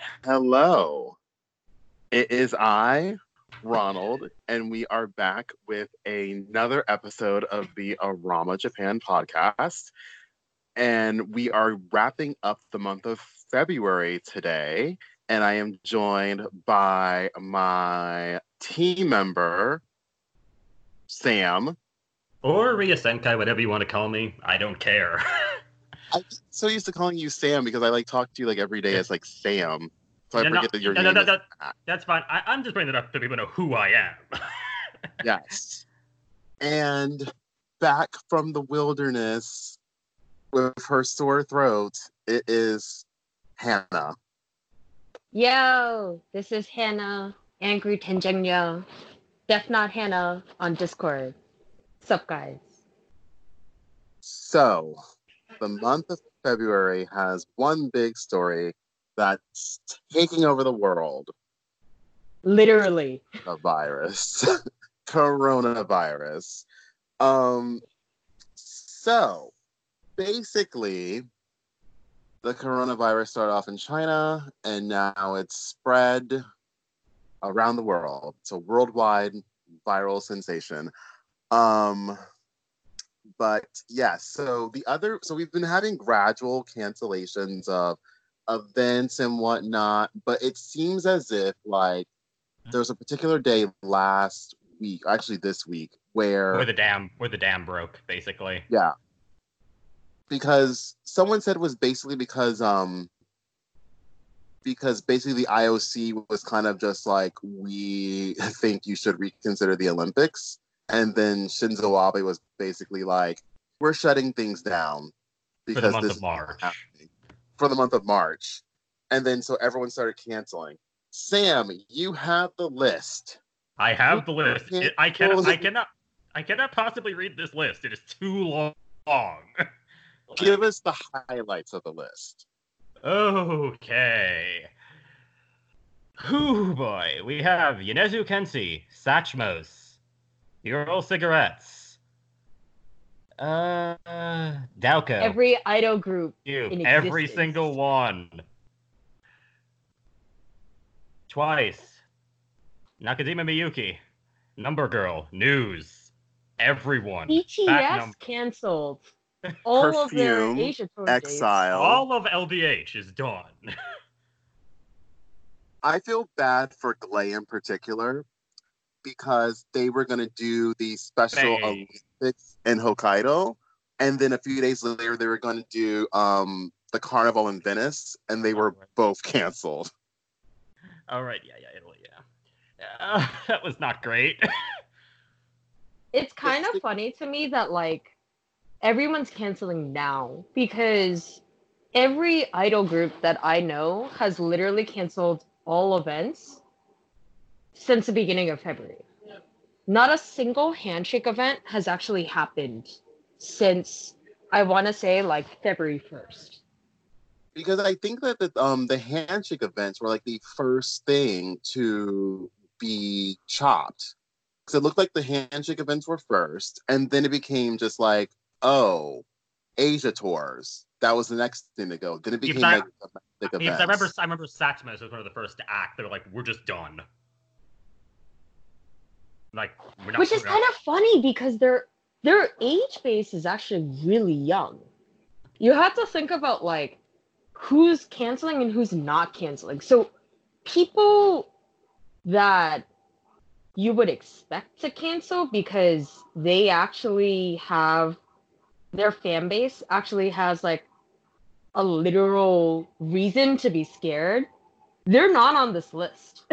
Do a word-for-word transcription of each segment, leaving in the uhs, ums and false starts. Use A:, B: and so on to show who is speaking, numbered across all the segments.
A: Hello. It is I, Ronald, and we are back with another episode of the Arama Japan podcast. And we are wrapping up the month of February today. And I am joined by my team member, Sam.
B: Or Ria Senkai, whatever you want to call me. I don't care.
A: I'm so used to calling you Sam because I like talk to you like every day as like Sam. So I
B: no,
A: forget
B: no,
A: that your
B: no,
A: name
B: no,
A: is
B: no,
A: Matt.
B: That's fine. I, I'm just bringing it up so people know who I am.
A: Yes. And back from the wilderness with her sore throat, it is Hannah.
C: Yo, this is Hannah, Angry Tenjengyo, Def Not Hannah on Discord. Sup, guys?
A: So, the month of February has one big story that's taking over the world.
C: Literally.
A: The virus. Coronavirus. Um, so, basically, the coronavirus started off in China, and now it's spread around the world. It's a worldwide viral sensation. Um, but yeah, so the other, so we've been having gradual cancellations of events and whatnot, but it seems as if like there's a particular day last week, actually this week, where
B: where the dam, where the dam broke, basically.
A: Yeah, because someone said it was basically because um because basically the I O C was kind of just like, we think you should reconsider the Olympics. And then Shinzo Abe was basically like, we're shutting things down
B: for the
A: because
B: month
A: this
B: of March.
A: is happening for the month of March. And then so everyone started canceling. Sam, you have the list.
B: I have the list. It, I cannot. I cannot. I cannot possibly read this list. It is too long.
A: Give us the highlights of the list.
B: Okay. Whew, boy. We have Yonezu Kenshi, Satchmos, Earl Cigarettes, uh, Daoko.
C: Every idol group
B: You,
C: in
B: every
C: existence.
B: single one. Twice. Nakajima Miyuki, Number Girl, News, everyone.
C: B T
B: Back
C: S
B: num-
C: canceled all of their
A: Perfume,
C: Asia tour
A: Exile.
B: All of L D H is done.
A: I feel bad for Glay in particular because they were going to do the special
B: Hey.
A: Olympics in Hokkaido, and then a few days later they were going to do um, the Carnival in Venice, and they were
B: right.
A: both canceled.
B: All right, yeah, yeah, Italy, yeah. Uh, that was not great.
C: It's kind of funny to me that, like, everyone's canceling now because every idol group that I know has literally canceled all events since the beginning of February. Not a single handshake event has actually happened since, I want to say, like, February first.
A: Because I think that the, um, the handshake events were like the first thing to be chopped. Because it looked like the handshake events were first, and then it became just like, oh, Asia tours. That was the next thing to go. Then it became
B: I,
A: like domestic
B: yeah,
A: events.
B: I remember, I remember Satchmos was one of the first to act. They were like, "We're just done." Like, we're not,
C: Which is
B: we're
C: kind
B: not.
C: of funny because their their age base is actually really young. You have to think about like who's canceling and who's not canceling. So people that you would expect to cancel because they actually have their fan base actually has like a literal reason to be scared. They're not on this list.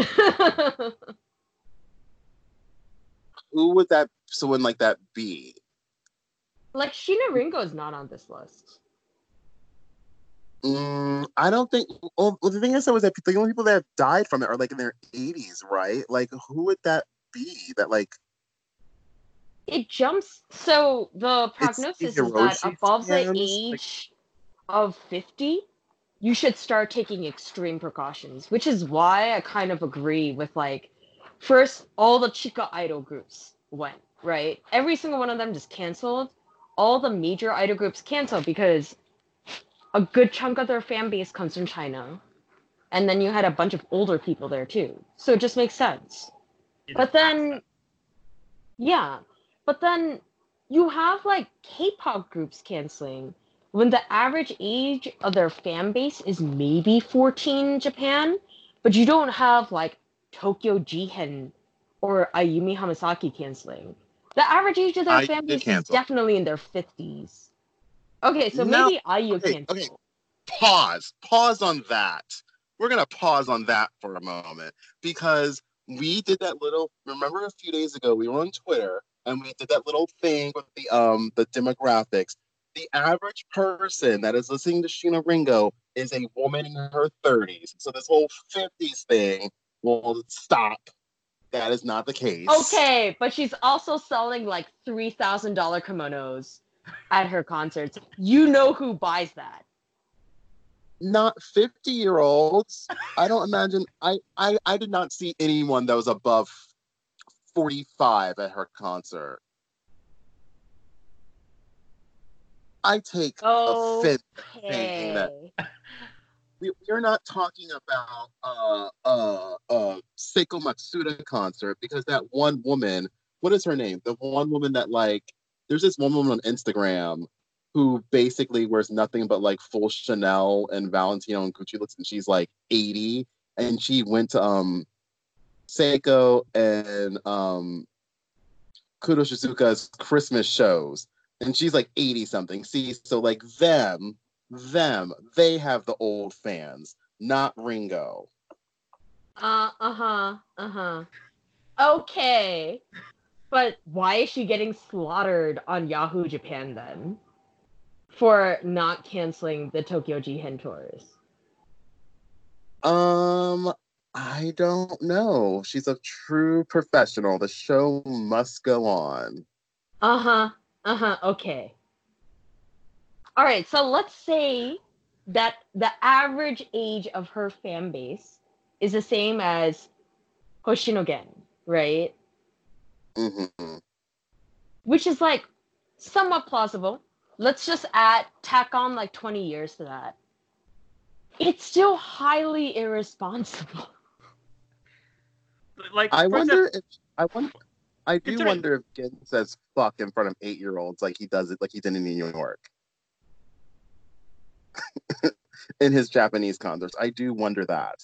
A: Who would that someone like that be?
C: Like Sheena Ringo is not on this list.
A: Mm, I don't think. Well, the thing is, though, is that the only people that have died from it are like in their eighties, right? Like, who would that be? That like
C: It jumps. So the
A: it's
C: prognosis
A: the
C: is that
A: Hiroshi
C: above the
A: fans,
C: age of fifty, you should start taking extreme precautions, which is why I kind of agree with like, first, all the Chica idol groups went, right? Every single one of them just canceled. All the major idol groups canceled because a good chunk of their fan base comes from China. and then you had a bunch of older people there too. So it just makes sense.
B: It
C: But
B: does
C: then,
B: that.
C: yeah, but then you have like K-pop groups canceling when the average age of their fan base is maybe fourteen in Japan, but you don't have like Tokyo Jihen or Ayumi Hamasaki canceling. The average age of their
A: I
C: fan
A: did
C: base is
A: cancel.
C: definitely in their fifties. Okay, so
A: No.
C: maybe I U
A: Okay.
C: canceled.
A: Okay. Pause. Pause on that. We're gonna pause on that for a moment because we did that little. Remember a few days ago we were on Twitter and we did that little thing with the um the demographics. The average person that is listening to Sheena Ringo is a woman in her thirties. So this whole fifties thing will stop. That is not the case.
C: Okay, but she's also selling like three thousand dollars kimonos at her concerts. You know who buys that.
A: Not fifty year olds. I don't imagine. I, I, I did not see anyone that was above forty-five at her concert. I take offense at saying that.
C: Okay.
A: We, we're not talking about uh uh uh Seiko Matsuda concert because that one woman, what is her name? The one woman that like there's this one woman on Instagram who basically wears nothing but like full Chanel and Valentino and Gucci looks, and she's like eighty, and she went to um Seiko and um Kudo Shizuka's Christmas shows, and she's like eighty something. See, so like them, them, they have the old fans, not Ringo.
C: Uh uh-huh. Uh-huh. Okay. But why is she getting slaughtered on Yahoo Japan then? For not canceling the Tokyo Jihen tours.
A: Um, I don't know. She's a true professional. The show must go on.
C: Uh-huh. Uh-huh. Okay. All right, so let's say that the average age of her fan base is the same as Hoshinogen, right?
A: Mm-hmm.
C: Which is like somewhat plausible. Let's just add tack on like twenty years to that. It's still highly irresponsible.
B: Like
A: I
B: for
A: wonder
B: example,
A: if I wonder. I do
B: considering-
A: wonder if Gen says fuck in front of eight year olds like he does it like he did in New York. In his Japanese concerts. I do wonder that.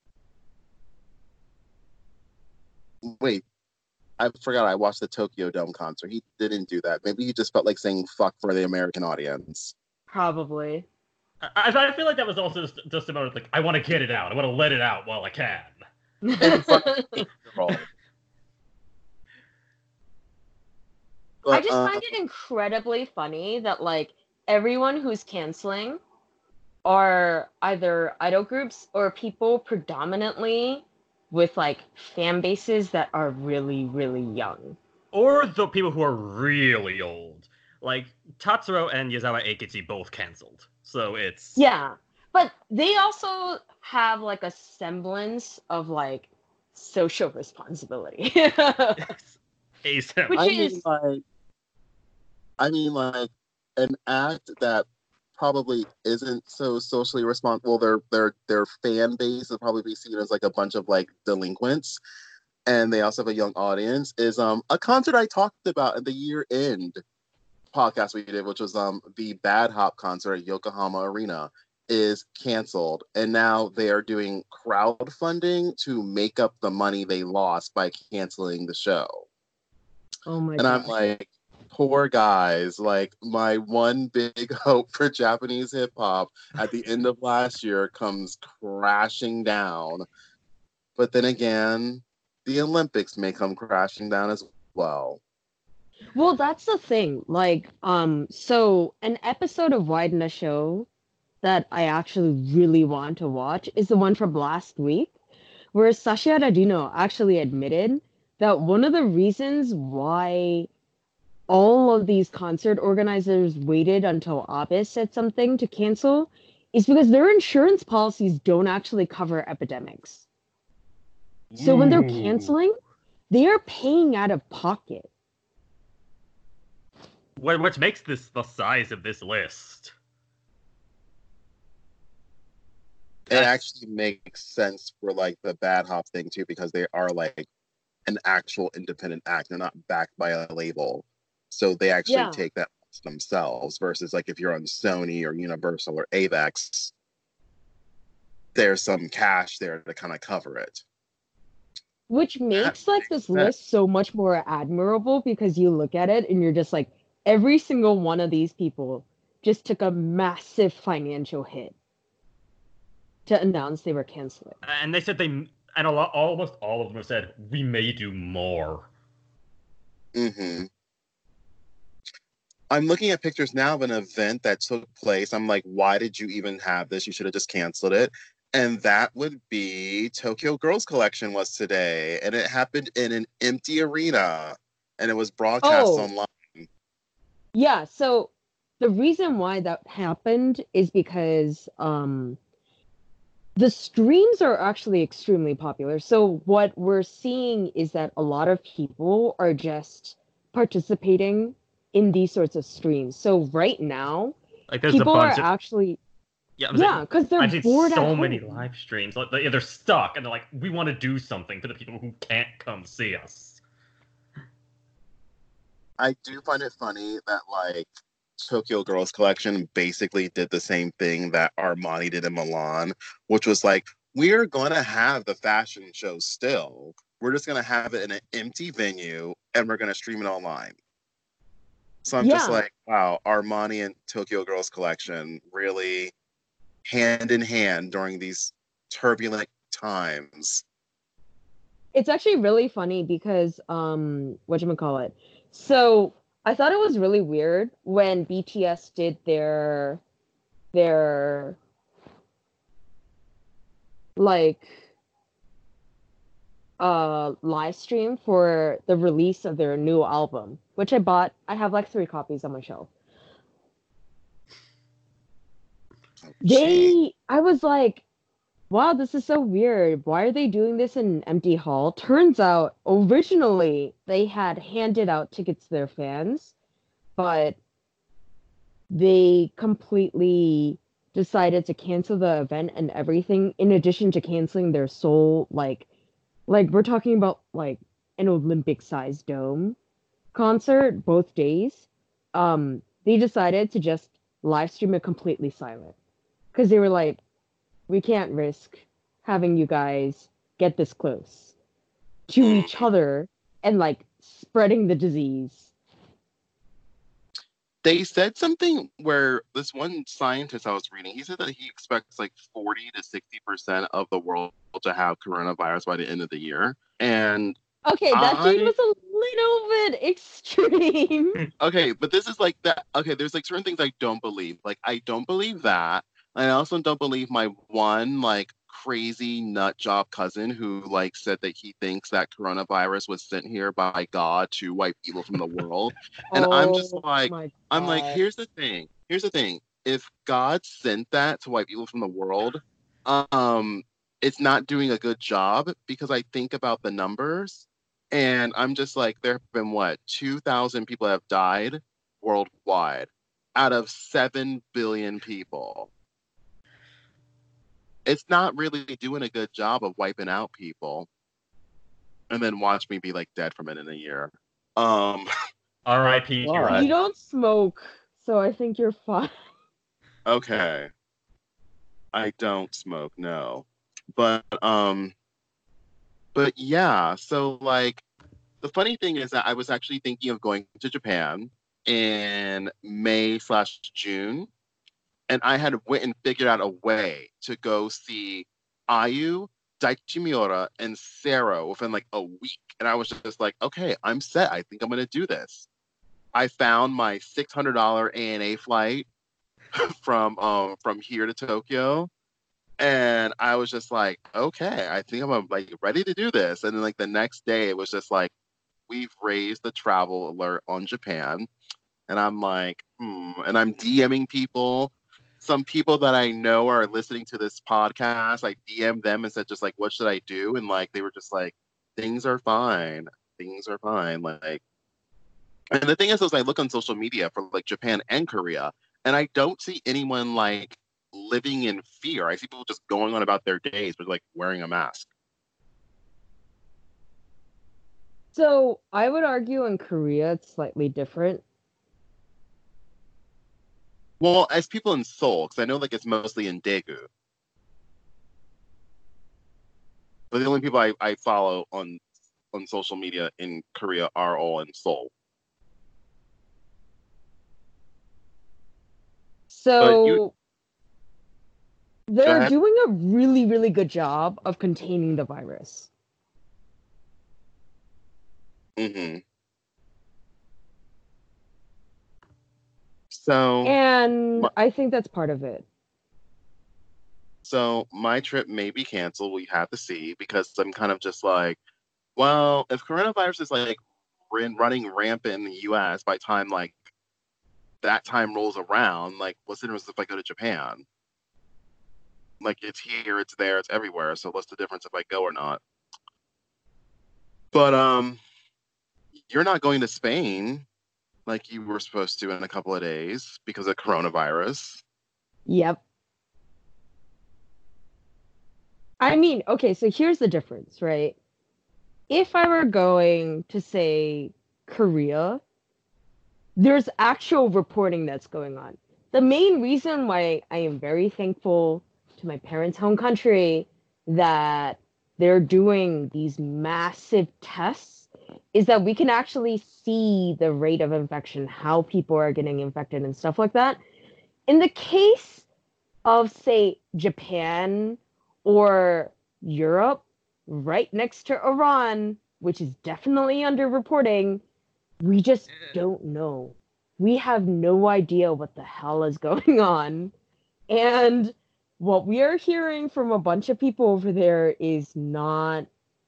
A: Wait, I forgot I watched the Tokyo Dome concert. He didn't do that. Maybe he just felt like saying fuck for the American audience.
C: Probably.
B: I, I feel like that was also just, just about like I want to get it out. I want to let it out while I can.
A: In front of eight-year-olds.
C: I
A: But,
C: just
A: uh,
C: find it incredibly funny that like everyone who's canceling are either idol groups or people predominantly with like fan bases that are really, really young.
B: Or the people who are really old. Like Tatsuro and Yazawa Eikichi both canceled. So it's
C: Yeah. But they also have like a semblance of like social responsibility.
B: ASAP.
C: Which
A: I
C: is
A: mean, like, I mean, like, an act that probably isn't so socially responsible. Their their their fan base would probably be seen as like a bunch of like delinquents, and they also have a young audience. Is um a concert I talked about at the year end podcast we did, which was um the Bad Hop concert at Yokohama Arena, is canceled, and now they are doing crowdfunding to make up the money they lost by canceling the show.
C: oh my
A: And
C: god.
A: I'm like, poor guys. Like, my one big hope for Japanese hip hop at the end of last year comes crashing down. But then again, the Olympics may come crashing down as well.
C: Well, that's the thing. Like, um, so an episode of Wide in a Show that I actually really want to watch is the one from last week, where Sasha Radino actually admitted that one of the reasons why all of these concert organizers waited until Abe said something to cancel is because their insurance policies don't actually cover epidemics. So when they're canceling, they are paying out of pocket.
B: What what makes this the size of this list?
A: It actually makes sense for like the Bad Hop thing too, because they are like an actual independent act. They're not backed by a label. So they actually
C: Yeah.
A: take that themselves versus like if you're on Sony or Universal or Avex, there's some cash there to kind of cover it.
C: Which makes like this list so much more admirable because you look at it and you're just like, every single one of these people just took a massive financial hit to announce they were canceling.
B: And they said they, and a lot, almost all of them have said, we may do more.
A: Mm-hmm. I'm looking at pictures now of an event that took place. I'm like, why did you even have this? You should have just canceled it. And that would be Tokyo Girls Collection was today. And it happened in an empty arena. And it was broadcast
C: oh.
A: online.
C: Yeah, so the reason why that happened is because um, the streams are actually extremely popular. So what we're seeing is that a lot of people are just participating in these sorts of streams. So right now,
B: like
C: people are
B: of...
C: actually...
B: Yeah,
C: yeah, because they're
B: I've seen
C: bored
B: so
C: at
B: many
C: home.
B: live streams. Like they're stuck, and they're like, "We want to do something for the people who can't come see us."
A: I do find it funny that like Tokyo Girls Collection basically did the same thing that Armani did in Milan, which was like, we're gonna have the fashion show still. We're just gonna have it in an empty venue, and we're gonna stream it online. So I'm yeah. just like, wow, Armani and Tokyo Girls Collection really hand in hand during these turbulent times.
C: It's actually really funny because, um, whatchamacallit? So I thought it was really weird when B T S did their, their, like, uh, live stream for the release of their new album, which I bought. I have like three copies on my shelf. They, I was like, wow, this is so weird. Why are they doing this in an empty hall? Turns out, originally, they had handed out tickets to their fans, but they completely decided to cancel the event and everything, in addition to canceling their sole, like, like, we're talking about, like, an Olympic-sized dome concert both days. Um, they decided to just live stream it completely silent. Because they were like, we can't risk having you guys get this close to each other and, like, spreading the disease.
A: They said something where this one scientist I was reading, he said that he expects like forty to sixty percent of the world to have coronavirus by the end of the year. And
C: okay, that I... was a little bit extreme.
A: Okay, but this is like that. Okay, there's like certain things I don't believe. Like, I don't believe that. I also don't believe my one like crazy nut job cousin who like said that he thinks that coronavirus was sent here by God to wipe evil from the world. And oh, I'm just like, I'm like, here's the thing. Here's the thing. If God sent that to wipe evil from the world, um, it's not doing a good job because I think about the numbers and I'm just like, there have been what, two thousand people have died worldwide out of seven billion people. It's not really doing a good job of wiping out people. And then watch me be like dead from it in a year. Um,
B: R I P
C: You don't smoke, so I think you're fine.
A: Okay. I don't smoke, no. But, um, but yeah, so like, the funny thing is that I was actually thinking of going to Japan in May slash June. And I had went and figured out a way to go see I U, Daichi Miura, and Sero within like a week. And I was just like, okay, I'm set. I think I'm going to do this. I found my six hundred dollars A N A flight from um from here to Tokyo. And I was just like, okay, I think I'm like ready to do this. And then like the next day, it was just like, we've raised the travel alert on Japan. And I'm like, hmm. And I'm DMing people. Some people that I know are listening to this podcast, I D M'd them and said, just like, what should I do? And like, they were just like, things are fine. Things are fine. Like, and the thing is, is I look on social media for like Japan and Korea, and I don't see anyone like living in fear. I see people just going on about their days, but like wearing a mask.
C: So I would argue in Korea it's slightly different.
A: Well, as people in Seoul, because I know like it's mostly in Daegu. But the only people I, I follow on on social media in Korea are all in Seoul.
C: So
A: you,
C: they're doing a really, really good job of containing the virus.
A: Mm-hmm. So,
C: and
A: my,
C: I think that's part of it.
A: So my trip may be canceled. We have to see, because I'm kind of just like, well, if coronavirus is like running rampant in the U S by time like that time rolls around, like what's the difference if I go to Japan? Like it's here, it's there, it's everywhere. So what's the difference if I go or not? But um, you're not going to Spain like you were supposed to in a couple of days because of coronavirus.
C: Yep. I mean, okay, so here's the difference, right? If I were going to, say, Korea, there's actual reporting that's going on. The main reason why I am very thankful to my parents' home country that they're doing these massive tests is that we can actually see the rate of infection, how people are getting infected and stuff like that. In the case of, say, Japan or Europe, right next to Iran, which is definitely underreporting, we just don't know. We have no idea what the hell is going on. And what we are hearing from a bunch of people over there is not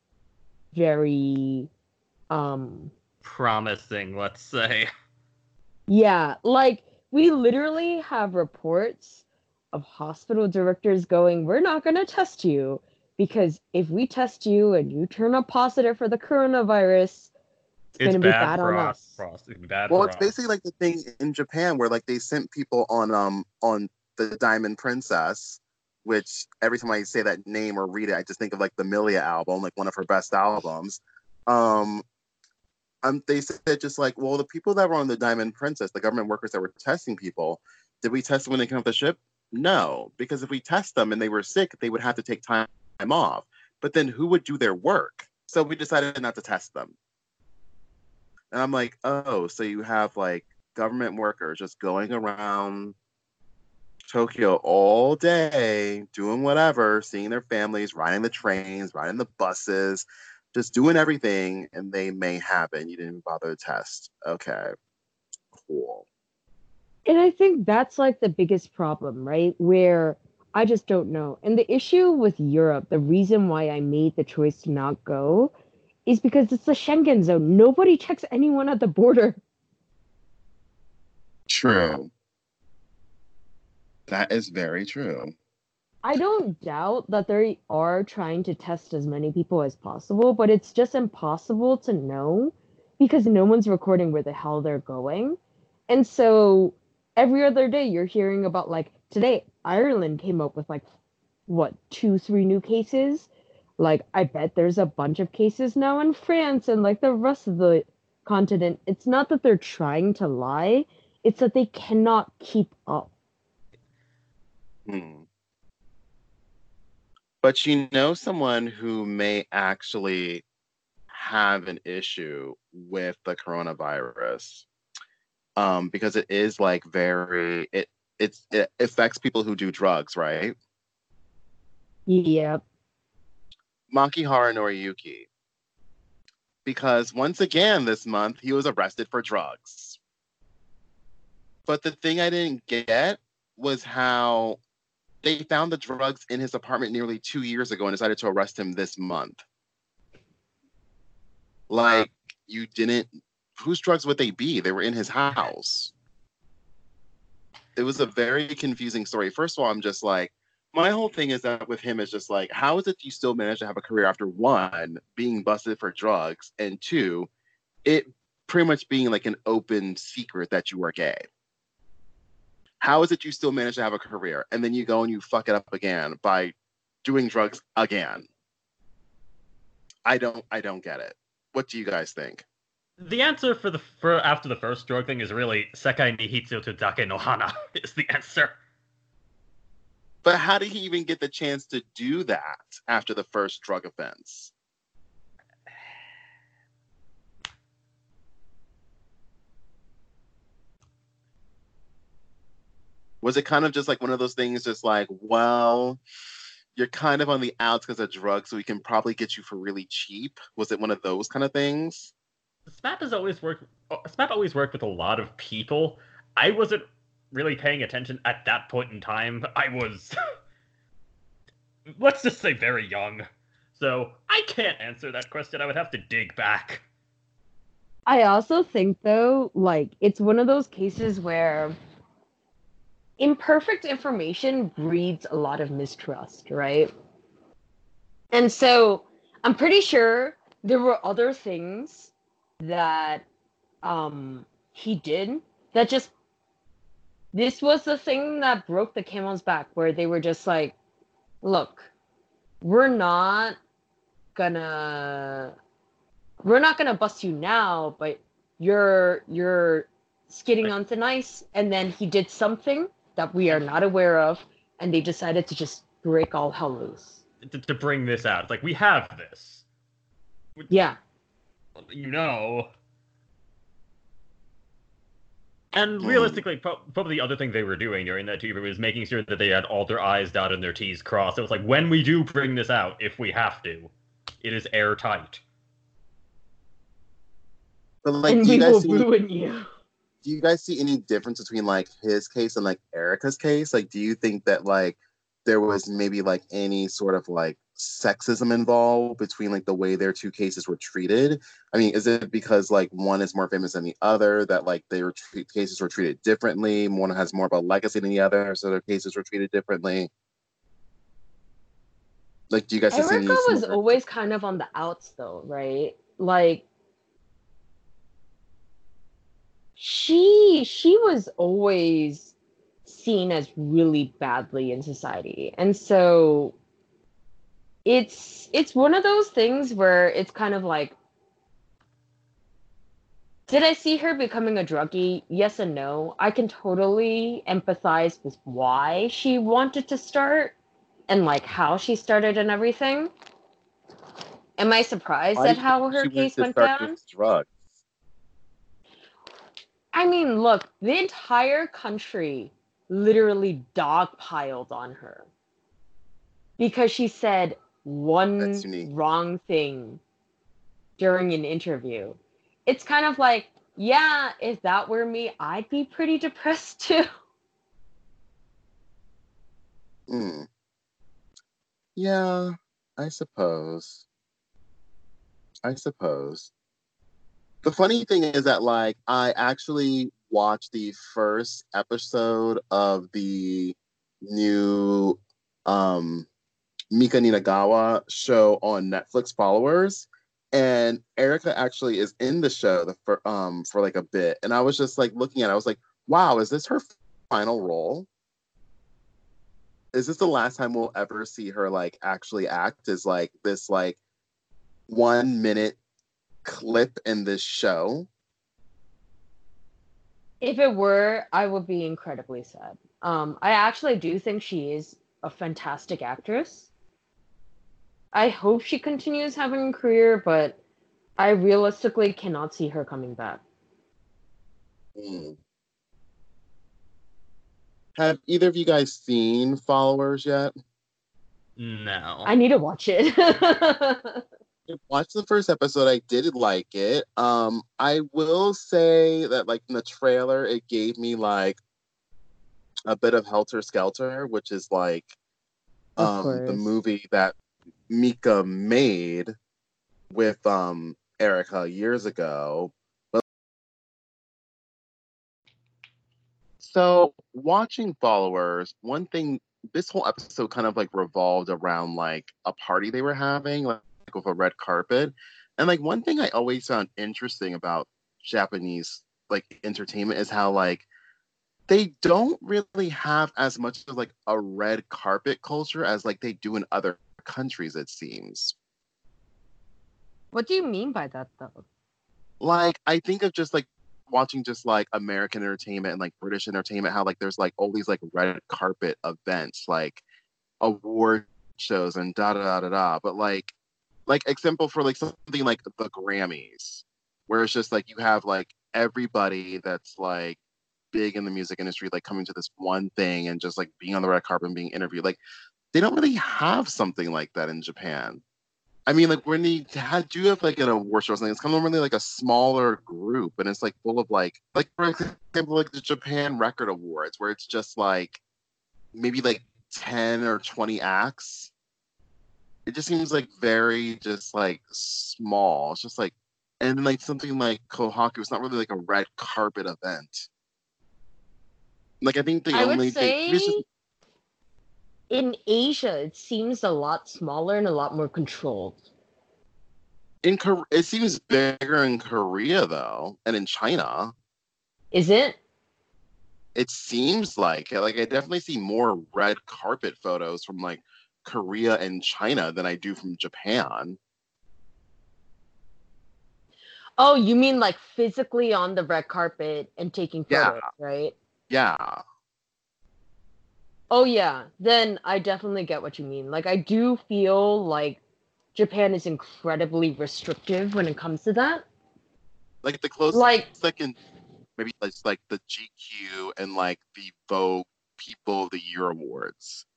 C: very um
B: promising, let's say.
C: Yeah, like we literally have reports of hospital directors going, we're not going to test you because if we test you and you turn up positive for the coronavirus, it's, it's going to be bad on us.
B: us. It's bad
A: well,
B: for
A: it's
B: us.
A: basically like the thing in Japan where like they sent people on um on the Diamond Princess, which every time I say that name or read it, I just think of like the Milia album, like one of her best albums. Um, um, they said just like, well, the people that were on the Diamond Princess, the government workers that were testing people, did we test them when they came off the ship? No, because if we test them and they were sick, they would have to take time off. But then who would do their work? So we decided not to test them. And I'm like, oh, so you have like government workers just going around Tokyo all day, doing whatever, seeing their families, riding the trains, riding the buses, just doing everything, and they may have it. And you didn't even bother to test. Okay, cool.
C: And I think that's like the biggest problem, right? Where I just don't know. And the issue with Europe, the reason why I made the choice to not go is because it's the Schengen zone. Nobody checks anyone at the border.
A: True. That is very true.
C: I don't doubt that they are trying to test as many people as possible, but it's just impossible to know because no one's recording where the hell they're going. And so every other day you're hearing about, like, today, Ireland came up with, like, what, two, three new cases? Like, I bet there's a bunch of cases now in France and, like, the rest of the continent. It's not that they're trying to lie, it's that they cannot keep up.
A: Hmm. But you know someone who may actually have an issue with the coronavirus, um, because it is like very it it's it affects people who do drugs, right?
C: Yep.
A: Makihara Noriyuki. Because once again this month he was arrested for drugs. But the thing I didn't get was how they found the drugs in his apartment nearly two years ago and decided to arrest him this month. Like, you didn't... Whose drugs would they be? They were in his house. It was a very confusing story. First of all, I'm just like, my whole thing is that with him is just like, how is it you still manage to have a career after, one, being busted for drugs, and two, it pretty much being like an open secret that you are gay? how is it you still manage to have a career? And then you go and you fuck it up again by doing drugs again. I don't I don't get it. What do you guys think?
B: The answer for the for after the first drug thing is really Sekai ni hitsu to dake no hana is the answer.
A: But how did he even get the chance to do that after the first drug offense? Was it kind of just like one of those things, just like, well, you're kind of on the outs because of drugs, so we can probably get you for really cheap? Was it one of those kind of things?
B: SMAP has always worked. SMAP always worked with a lot of people. I wasn't really paying attention at that point in time. I was, let's just say, very young. So I can't answer that question. I would have to dig back.
C: I also think, though, like, it's one of those cases where imperfect information breeds a lot of mistrust, right? And so I'm pretty sure there were other things that um, he did that just, this was the thing that broke the camel's back, where they were just like, look, we're not gonna, we're not gonna bust you now, but you're, you're skidding on thin ice. And then he did something that we are not aware of, and they decided to just break all hell loose.
B: To, to bring this out. It's like, we have this.
C: Yeah.
B: You know. And realistically, pro- probably the other thing they were doing during that TV was making sure that they had all their I's dotted and their T's crossed. It was like, when we do bring this out, if we have to, it is airtight.
A: But like,
C: and
A: do
C: we
A: you guys
C: will
A: see,
C: ruin you.
A: Do you guys see any difference between like his case and like Erica's case? Like, do you think that like there was maybe like any sort of like sexism involved between like the way their two cases were treated? I mean, is it because like one is more famous than the other that like their treat- cases were treated differently? One has more of a legacy than the other, so their cases were treated differently. Like, do you guys see any?
C: Erica was always kind of on the outs, though, right? Like, she she was always seen as really badly in society, and so it's it's one of those things where it's kind of like, did I see her becoming a druggie? Yes and no. I can totally empathize with why she wanted to start and like how she started and everything. Am I surprised
A: Why
C: at how her
A: she
C: case
A: to
C: went
A: start
C: down?
A: with drugs?
C: I mean, look, the entire country literally dogpiled on her because she said one wrong thing during an interview. It's kind of like, yeah, if that were me, I'd be pretty depressed too.
A: Hmm. Yeah, I suppose. I suppose. The funny thing is that, like, I actually watched the first episode of the new um, Mika Ninagawa show on Netflix, Followers, and Erica actually is in the show the, for um for like a bit, and I was just like looking at it, I was like, wow, is this her final role? Is this the last time we'll ever see her like actually act as like this like one minute clip in this show?
C: If it were, I would be incredibly sad. Um, I actually do think she is a fantastic actress. I hope she continues having a career, but I realistically cannot see her coming back.
A: Mm. Have either of you guys seen Followers yet?
B: No.
C: I need to watch it.
A: I watched the first episode. I did like it. Um, I will say that, like, in the trailer, it gave me like a bit of Helter Skelter, which is like um the movie that Mika made with um Erica years ago. But so watching Followers, one thing, this whole episode kind of like revolved around like a party they were having, like with a red carpet. And like one thing I always found interesting about Japanese like entertainment is how like they don't really have as much of like a red carpet culture as like they do in other countries, it seems.
C: What do you mean by that, though?
A: Like, I think of just like watching just like American entertainment and like British entertainment, how like there's like all these like red carpet events, like award shows and da da da da da. But like, like example for like something like the Grammys, where it's just like you have like everybody that's like big in the music industry like coming to this one thing and just like being on the red carpet and being interviewed. Like, they don't really have something like that in Japan. I mean, like when you had, do have like an award show or something, it's kind of normally like a smaller group, and it's like full of like, like for example, like the Japan Record Awards, where it's just like maybe like ten or twenty acts. It just seems like very just like small. It's just like, and like something like Kohaku, it's not really like a red carpet event. Like I think the
C: I
A: only
C: would say
A: thing it's just,
C: in Asia, it seems a lot smaller and a lot more controlled.
A: in Kor- it seems bigger in Korea though, and in China.
C: Is it?
A: It seems like it. Like I definitely see more red carpet photos from like Korea and China than I do from Japan.
C: Oh, you mean like physically on the red carpet and taking
A: Yeah.
C: photos, right?
A: Yeah.
C: Oh yeah, then I definitely get what you mean. Like I do feel like Japan is incredibly restrictive when it comes to that.
A: Like the closest
C: Like
A: second maybe it's like the G Q and like the Vogue People of the Year Awards.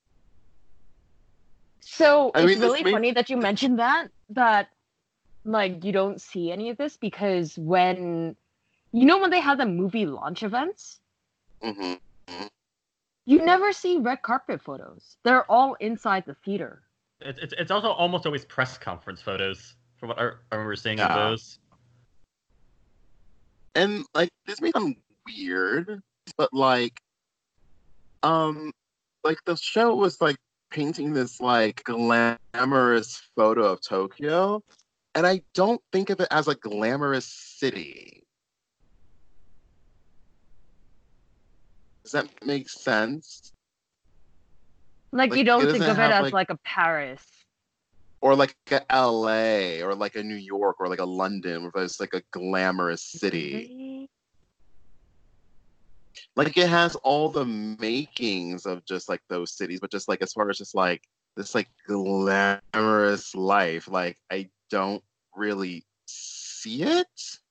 C: so
A: I
C: it's
A: mean, this
C: really
A: may-
C: funny that you mentioned that that like you don't see any of this because when you know when they have the movie launch events,
A: hmm
C: you never see red carpet photos. They're all inside the theater.
B: It's it's, it's also almost always press conference photos from what I, I remember seeing of
A: Yeah.
B: those.
A: And like this may sound weird, but like um like the show was like painting this like glamorous photo of Tokyo, and I don't think of it as a glamorous city. Does that make sense?
C: Like,
A: Like,
C: you
A: it
C: don't think
A: doesn't
C: of it
A: have,
C: as
A: like-
C: like a Paris.
A: Or like a L A or like a New York or like a London, where it's like a glamorous city. Like it has all the makings of just like those cities, but just like as far as just like this like glamorous life, like I don't really see it.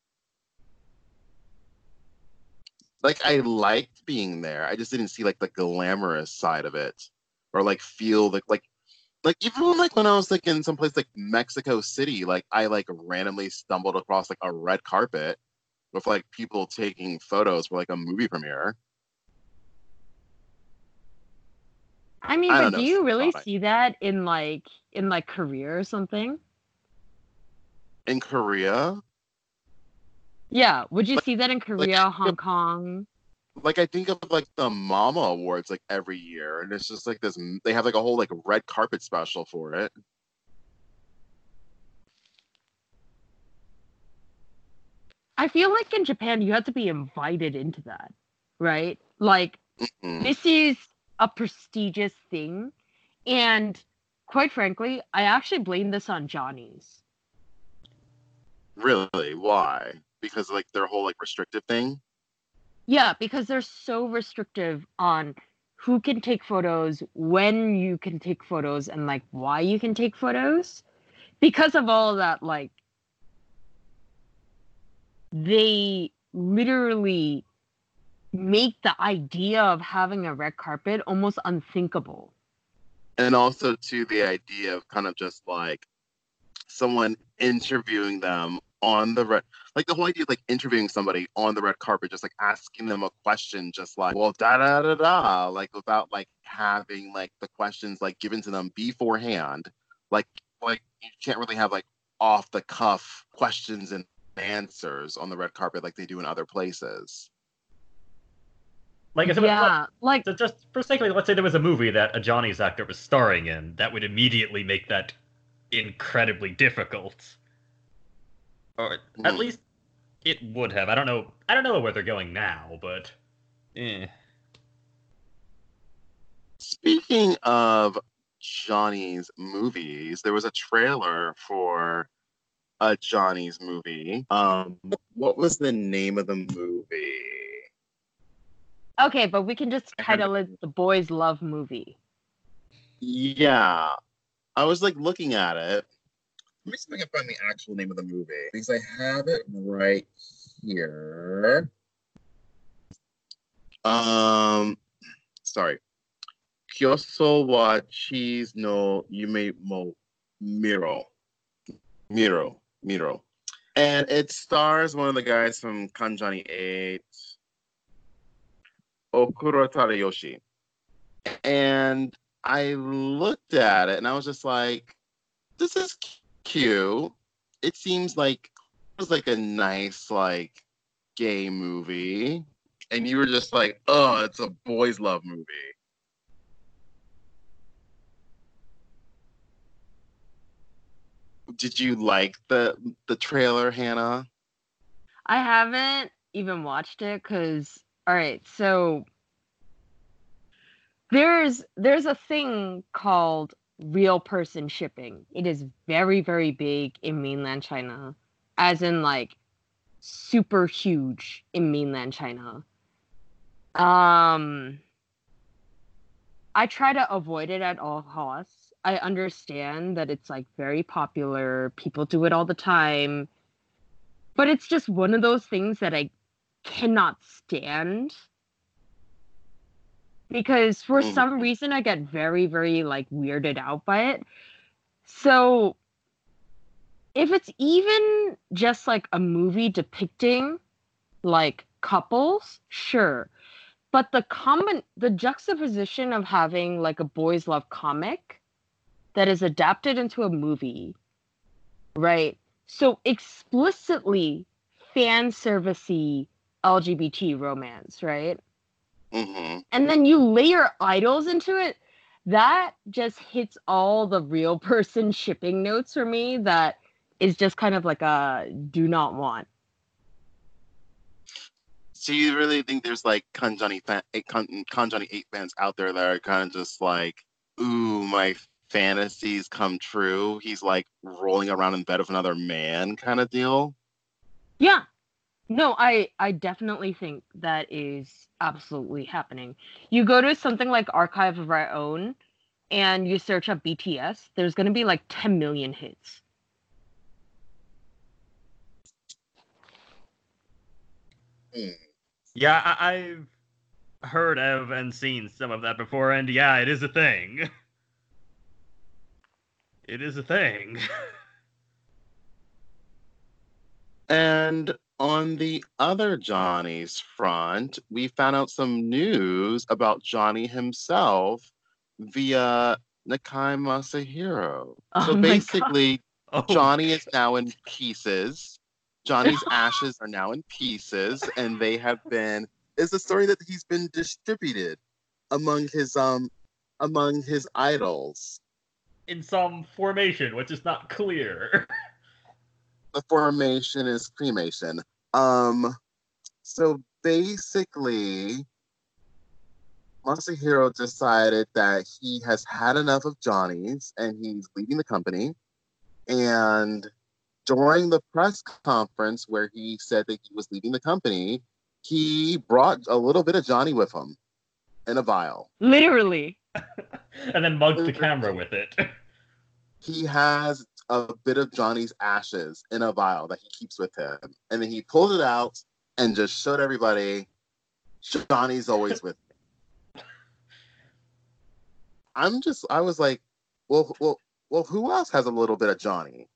A: Like I liked being there. I just didn't see like the glamorous side of it. Or like feel like like like even like when I was like in some place like Mexico City, like I like randomly stumbled across like a red carpet with like people taking photos for like a movie premiere.
C: I mean,
A: I
C: but
A: don't
C: do
A: know,
C: you
A: it's
C: really
A: fine.
C: see that in like in like Korea or something?
A: In Korea,
C: Yeah, would you
A: Like-
C: see that in Korea, Hong Kong?
A: like I think of like the Mama Awards like every year, and it's just like this. They have like a whole like red carpet special for it.
C: I feel like in Japan you have to be invited into that, right? Like
A: Mm.
C: this is a prestigious thing, and quite frankly, I actually blame this on Johnny's.
A: Really? Why? Because like their whole like restrictive thing.
C: Yeah, because they're so restrictive on who can take photos, when you can take photos, and like why you can take photos. Because of all of that, like they literally make the idea of having a red carpet almost unthinkable.
A: And also to the idea of kind of just like someone interviewing them on the red, like the whole idea of like interviewing somebody on the red carpet, just like asking them a question, just like, well, da da da da, like without like having like the questions like given to them beforehand. Like, like you can't really have like off the cuff questions and answers on the red carpet like they do in other places.
B: Like, if it-
C: Yeah, like
B: So just for sake of it, let's say there was a movie that a Johnny's actor was starring in, that would immediately make that incredibly difficult. Or at
A: Mhm.
B: least it would have. I don't know. I don't know where they're going now, but Eh.
A: Speaking of Johnny's movies, there was a trailer for a Johnny's movie. Um, what was the name of the movie?
C: Okay, but we can just
A: I had
C: title it The Boys Love Movie.
A: Yeah, I was like looking at it. Let me see if I can find the actual name of the movie because I have it right here. Um, sorry. Kyoso wa cheese no yume mo miro. Miro. Miro. And it stars one of the guys from Kanjani eight, Okuro Tadayoshi. And I looked at it and I was just like, this is cute. It seems like it was like a nice, like, gay movie. And you were just like, oh, it's a boys' love movie. Did you like the the trailer, Hannah?
C: I haven't even watched it because, all right, so there's there's a thing called real person shipping. It is very, very big in mainland China, as in like super huge in mainland China. Um, I try to avoid it at all costs. I understand that it's like very popular. People do it all the time. But it's just one of those things that I cannot stand. Because for
A: Mhm.
C: some reason I get very, very like weirded out by it. So if it's even just like a movie depicting like couples, sure. But the common the juxtaposition of having like a boys love comic that is adapted into a movie, right? So explicitly fan servicey L G B T romance, right?
A: Mm-hmm.
C: And then you layer idols into it. That just hits all the real person shipping notes for me. That is just kind of like a do not want.
A: So you really think there's like Kanjani fan, Kanjani eight fans out there that are kind of just like, ooh, my fantasies come true. He's like rolling around in bed with another man kind of deal.
C: Yeah. No, I I definitely think that is absolutely happening. You go to something like Archive of Our Own and you search up B T S, there's going to be like ten million hits.
A: Hmm.
B: Yeah, I- I've heard of and seen some of that before, and yeah, it is a thing. It is a thing.
A: And on the other Johnny's front, we found out some news about Johnny himself via Nakai Masahiro.
C: Oh
A: So
C: my god.
A: basically,
B: Oh,
A: Johnny is now in pieces. Johnny's ashes are now in pieces, and they have been. It's a story that he's been distributed among his um among his idols.
B: in some formation, which is not clear.
A: The formation is cremation. Um, so basically, Masahiro decided that he has had enough of Johnny's and he's leaving the company. And during the press conference where he said that he was leaving the company, he brought a little bit of Johnny with him in a vial.
C: Literally.
B: And then mugged the camera with it.
A: He has a bit of Johnny's ashes in a vial that he keeps with him. And then he pulled it out and just showed everybody Johnny's always with me. I'm just, I was like, well, well, well, who else has a little bit of Johnny?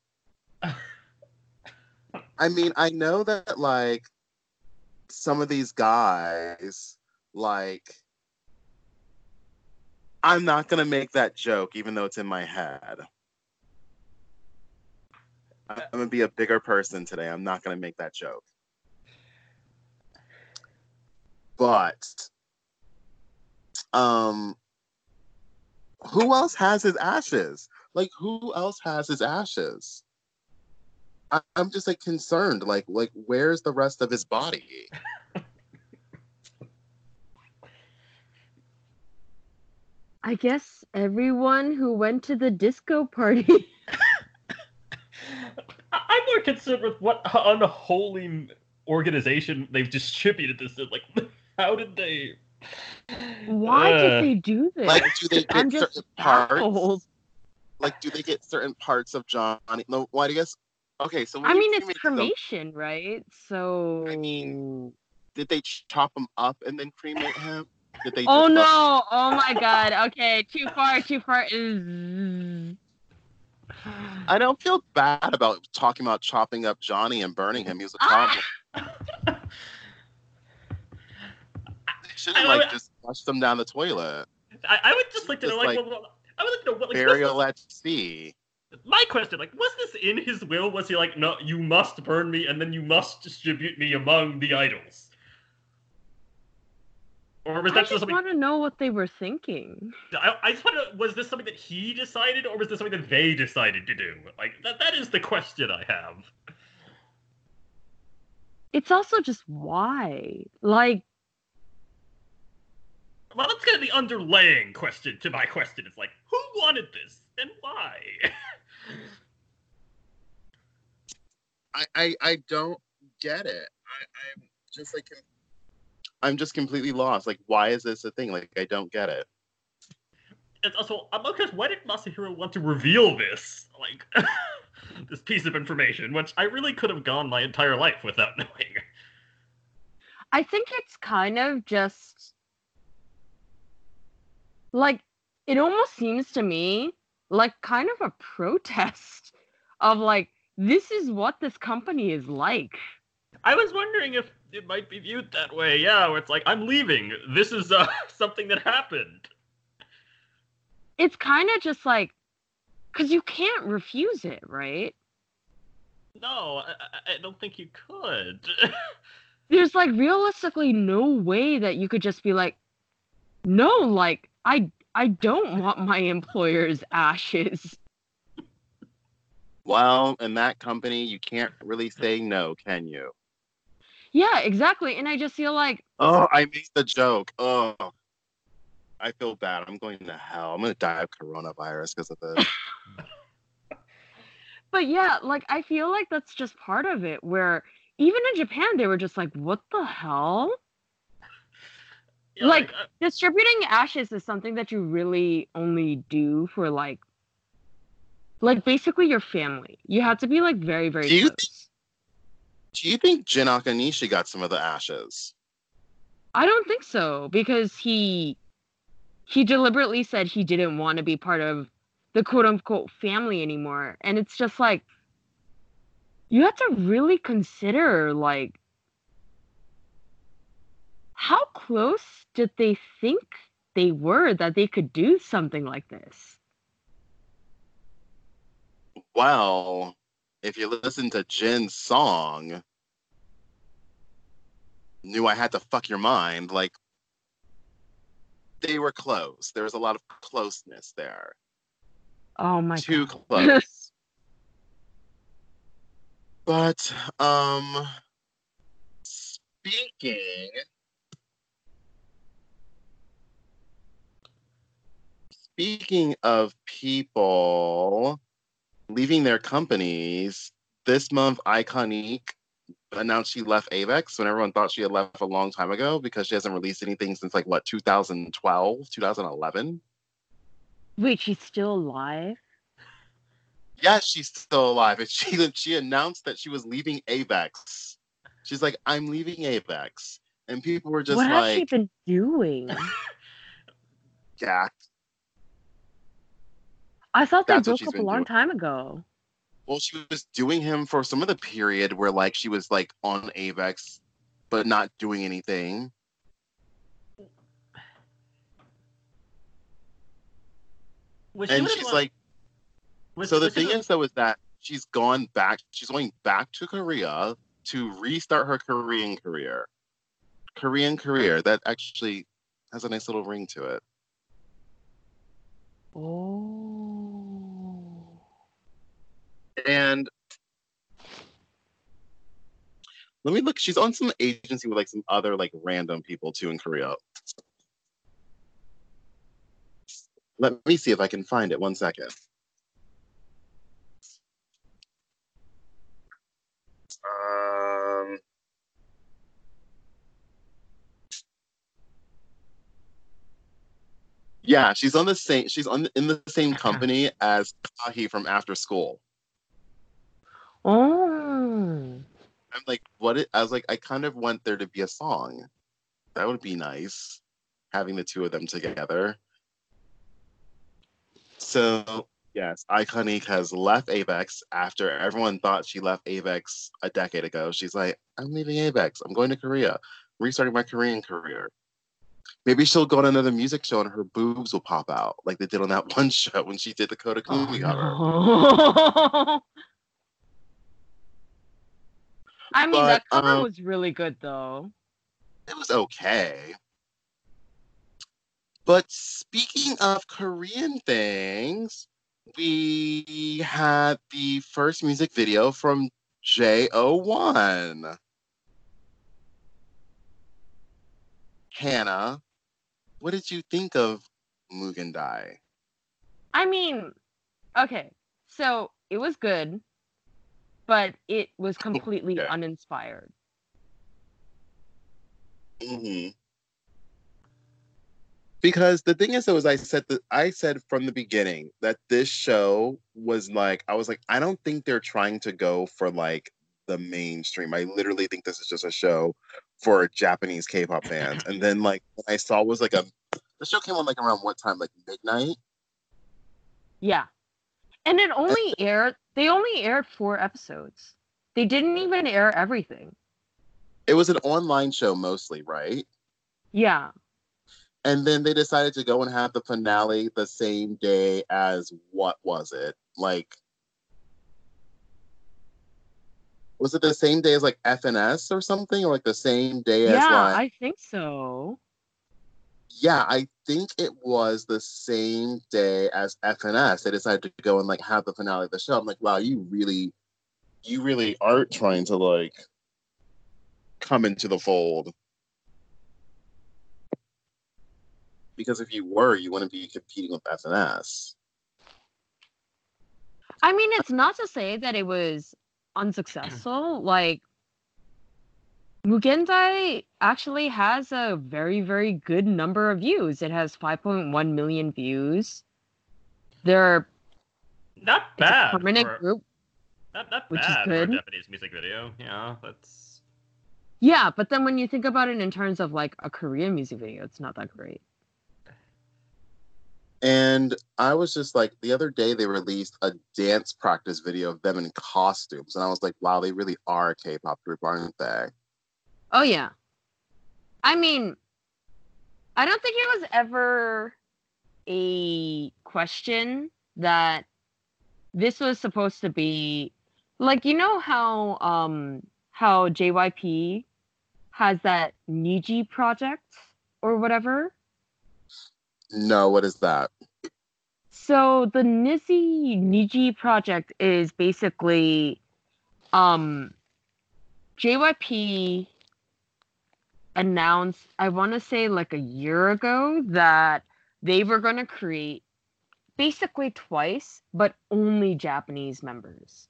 A: I mean, I know that, like, some of these guys, like, I'm not going to make that joke, even though it's in my head. I'm going to be a bigger person today. I'm not going to make that joke. But, um, who else has his ashes? Like, who else has his ashes? I- I'm just like concerned. Like, like, where's the rest of his body?
C: I guess everyone who went to the disco party.
B: I- I'm more concerned with what unholy organization they've distributed this in. Like, how did they?
C: Why
B: Uh,
C: did they do this?
A: Like, do they
C: I'm
A: get
C: just
A: certain parts?
C: baffled.
A: Like, do they get certain parts of Johnny? No, why do you guess? Okay, so when
C: I
A: you
C: mean, it's
A: cremate
C: cremation, right? So.
A: I mean, did they chop him up and then cremate him? Did they
C: Oh
A: just? uh,
C: no! Oh my god. Okay, too far, too far is.
A: I don't feel bad about talking about chopping up Johnny and burning him. He was a
C: Ah!
A: problem. They should
B: I-
A: have
B: I-
A: like just flushed him down the toilet.
B: I, I would just like to know,
A: Just
B: like,
A: like-
B: well, well, I would like to know, what, like, was
A: Burial at sea.
B: this, my question, like, was this in his will? Was he like, no, you must burn me, and then you must distribute me among the idols? Or was
C: I
B: that
C: just
B: just something?
C: want to know what they were thinking.
B: I, I just want to. Was this something that he decided, or was this something that they decided to do? Like that. That is the question I have.
C: It's also just why? Like,
B: Well, that's kind of the underlaying question to my question. It's like, who wanted this and why?
A: I, I, I don't get it. I, I'm just like, I'm just completely lost. Like, why is this a thing? Like, I don't get it.
B: And also, I'm curious, why did Masahiro want to reveal this? Like, this piece of information, which I really could have gone my entire life without knowing.
C: I think it's kind of just like it almost seems to me like kind of a protest of like this is what this company is like.
B: I was wondering if it might be viewed that way, yeah, where it's like, I'm leaving. This is uh, something that happened.
C: It's kind of just like because you can't refuse it, right?
B: No, I, I- I don't think you could.
C: There's like realistically no way that you could just be like, no, like I I don't want my employer's ashes.
A: Well, in that company, you can't really say no, can you?
C: Yeah, exactly. And I just feel like
A: Oh, I made the joke. Oh, I feel bad. I'm going to hell. I'm going to die of coronavirus because of this.
C: but yeah, like I feel like that's just part of it where even in Japan they were just like, what the hell?
B: Yeah,
C: Like
B: uh,
C: distributing ashes is something that you really only do for like like basically your family. You have to be like very, very
A: Do you
C: close.
A: Do you think Jin Akanishi got some of the ashes?
C: I don't think so because he he deliberately said he didn't want to be part of the quote unquote family anymore. And it's just like you have to really consider like how close did they think they were that they could do something like this?
A: Well, if you listen to Jin's song, Knew I Had to Fuck Your Mind, like, they were close. There was a lot of closeness there.
C: Oh my
A: Too
C: god.
A: close. But, um, speaking, speaking of people leaving their companies, this month Iconique announced she left Avex when everyone thought she had left a long time ago because she hasn't released anything since like what two thousand twelve, two thousand eleven.
C: Wait, she's still alive?
A: Yeah, she's still alive. And she she announced that she was leaving Avex. She's like, I'm leaving Avex. And people were just
C: what has she
A: like,
C: been doing?
A: yeah,
C: I thought they
A: That's what
C: broke
A: she's
C: up a
A: been
C: long
A: doing.
C: time ago.
A: well, she was doing him for some of the period where like she was like on Avex, but not doing anything.
B: was she
A: And
B: one of
A: she's
B: the-
A: like,
B: was-
A: so the
B: was she
A: thing
B: the-
A: is though is that she's gone back, she's going back to Korea to restart her Korean career. Korean career that actually has a nice little ring to it.
C: Oh.
A: And let me look. She's on some agency with like some other like random people too in Korea. Let me see if I can find it. One second. Um, yeah, she's on the same. She's on in the same company as Kahi from After School.
C: Oh.
A: I'm like, what? It, I was like, I kind of want there to be a song. That would be nice, having the two of them together. So yes, Iconique has left Avex after everyone thought she left Avex a decade ago. She's like, I'm leaving Avex. I'm going to Korea, restarting my Korean career. Maybe she'll go on another music show and her boobs will pop out, like they did on that one show when she did the Koda Kumi cover.
C: Oh, no. I mean,
A: But,
C: that cover
A: um,
C: was really good, though.
A: It was okay. But speaking of Korean things, we had the first music video from J O one. Hannah, what did you think of Mugendai?
C: I mean, okay, so it was good, but it was completely
A: Yeah.
C: uninspired.
A: Mm-hmm. Because the thing is, though, is I said that I said from the beginning that this show was like, I was like, I don't think they're trying to go for like the mainstream. I literally think this is just a show for Japanese K-pop fans. And then like what I saw was like a the show came on like around what time? Like midnight?
C: Yeah. And it only aired, they only aired four episodes. They didn't even air everything.
A: It was an online show mostly, right?
C: Yeah.
A: And then they decided to go and have the finale the same day as what was it? Like, was it the same day as like F N S or something? Or like the same day as
C: Yeah,
A: like...
C: I think so.
A: Yeah, I think it was the same day as F N S. They decided to go and like have the finale of the show. I'm like, wow, you really, you really aren't trying to like come into the fold. Because if you were, you wouldn't be competing with F N S.
C: I mean, it's not to say that it was unsuccessful. Like, Mugendai actually has a very, very good number of views. It has five point one million views. They're
B: Not
C: it's a
B: bad.
C: permanent
B: for,
C: group.
B: Not, not
C: which is
B: bad for
C: good.
B: a Japanese music video. Yeah, that's...
C: Yeah, but then when you think about it in terms of like a Korean music video, it's not that great.
A: And I was just like, the other day they released a dance practice video of them in costumes. And I was like, wow, they really are a K-pop group, aren't they?
C: Oh, yeah. I mean, I don't think it was ever a question that this was supposed to be... Like, you know how um how J Y P has that Niji project or whatever?
A: No, what is that?
C: So the Nizzy Niji project is basically um J Y P announced, I want to say like a year ago, that they were going to create basically twice, but only Japanese members.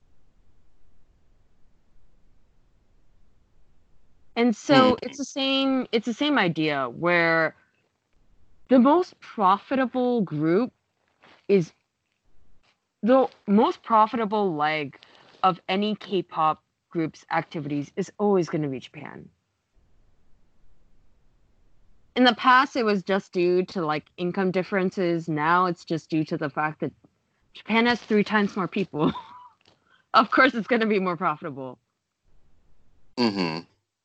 C: And so it's the same it's the same idea where the most profitable group is the most profitable leg of any K-pop group's activities is always going to be Japan. In the past, it was just due to like income differences. Now it's just due to the fact that Japan has three times more people. Of course, it's going to be more profitable.
A: Mm-hmm.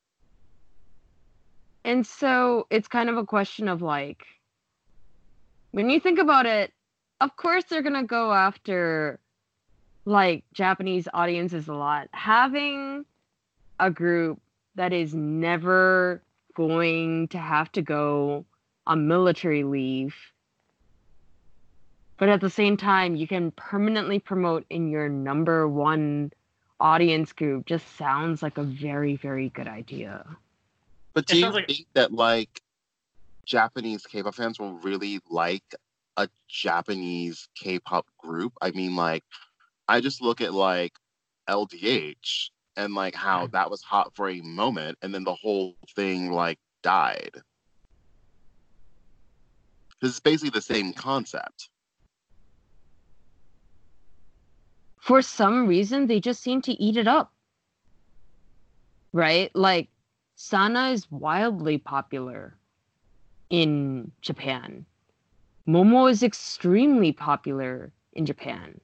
C: And so it's kind of a question of like, when you think about it, of course they're going to go after like Japanese audiences a lot. Having a group that is never going to have to go on military leave, but at the same time you can permanently promote in your number one audience group just sounds like a very, very good idea.
A: But do
B: It
A: you
B: sounds like-
A: think that like Japanese K-pop fans will really like a Japanese K-pop group. I mean, like, I just look at like L D H and like how that was hot for a moment, and then the whole thing like died. Because it's basically the same concept.
C: For some reason, they just seem to eat it up. Right? Like, Sana is wildly popular in Japan. Momo is extremely popular in Japan.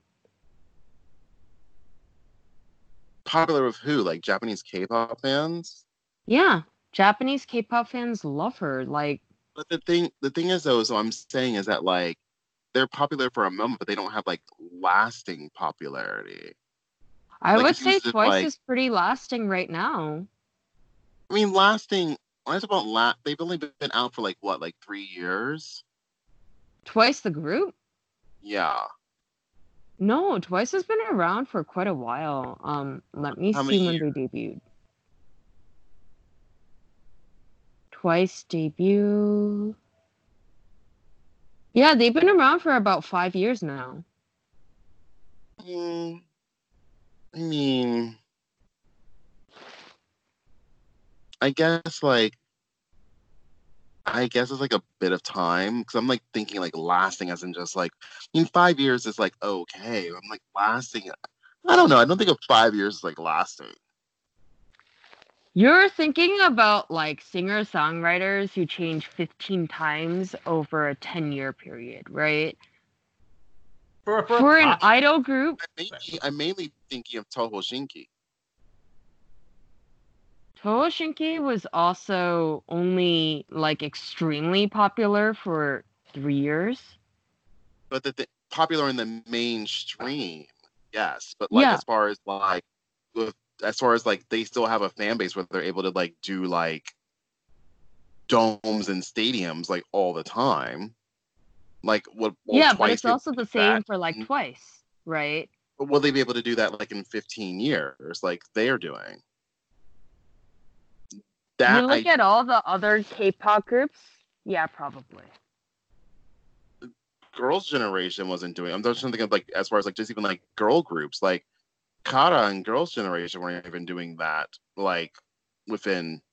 A: Popular with who? Like Japanese K-pop fans?
C: Yeah, Japanese K-pop fans love her. Like,
A: But the thing, the thing is, though, so I'm saying is that like they're popular for a moment, but they don't have like lasting popularity.
C: I
A: Like,
C: would
A: if you
C: say
A: just,
C: Twice
A: like-
C: is pretty lasting right now.
A: I mean, lasting. When I talk about la- they've only been out for like what, like three years?
C: Twice the group?
A: Yeah.
C: No, Twice has been around for quite a while. Um, let me
A: How
C: see
A: many
C: when they debuted. Twice debut. Yeah, they've been around for about five years now.
A: Mm, I mean, I guess like I guess it's like a bit of time because I'm like thinking like lasting as in just like I mean five years is like okay. I'm like lasting. I don't know. I don't think of five years as like lasting.
C: You're thinking about like singer-songwriters who change fifteen times over a ten-year period, right?
B: For, for,
C: For
B: a
C: an
B: pop-
C: idol group,
A: I'm mainly, I'm mainly thinking of Toho Shinki.
C: Toho Shinki was also only like extremely popular for three years.
A: But the, the popular in the mainstream, yes. But like
C: Yeah.
A: as far as like with as far as like they still have a fan base where they're able to like do like domes and stadiums like all the time. Like what? Well,
C: Yeah, but
A: Twice
C: it's
A: did
C: also the
A: that.
C: same for like
A: Mm.
C: Twice, right?
A: But will they be able to do that like in fifteen years, like they're doing? That
C: You look
A: I,
C: at all the other K-pop groups, yeah, probably.
A: Girls' Generation wasn't doing. I'm just thinking of like as far as like just even like girl groups, like Kara and Girls' Generation weren't even doing that like within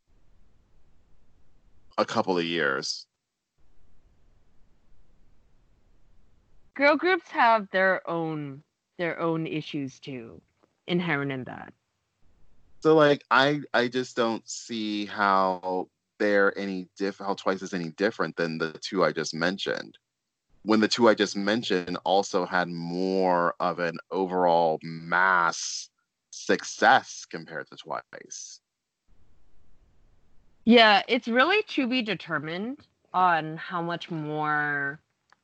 A: a couple of years.
C: Girl groups have their own their own issues too, inherent in that.
A: So like I I just don't see how they're any diff how Twice is any different than the two I just mentioned. When the two I just mentioned also had more of an overall mass success compared to Twice.
C: Yeah, it's really to be determined on how much more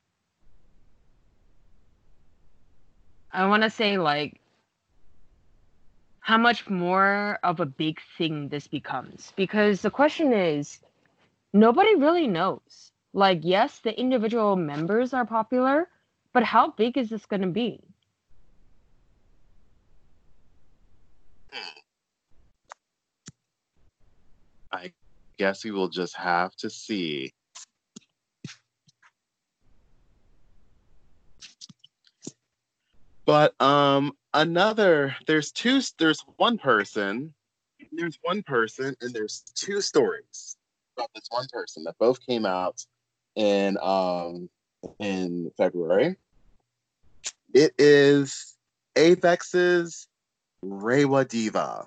C: I want to say like how much more of a big thing this becomes, because the question is nobody really knows. Like, yes, the individual members are popular, but how big is this going to be?
A: I guess we will just have to see. But um another there's two there's one person there's one person and there's two stories about this one person that both came out in um in February. It is Avex's Reiwa Diva.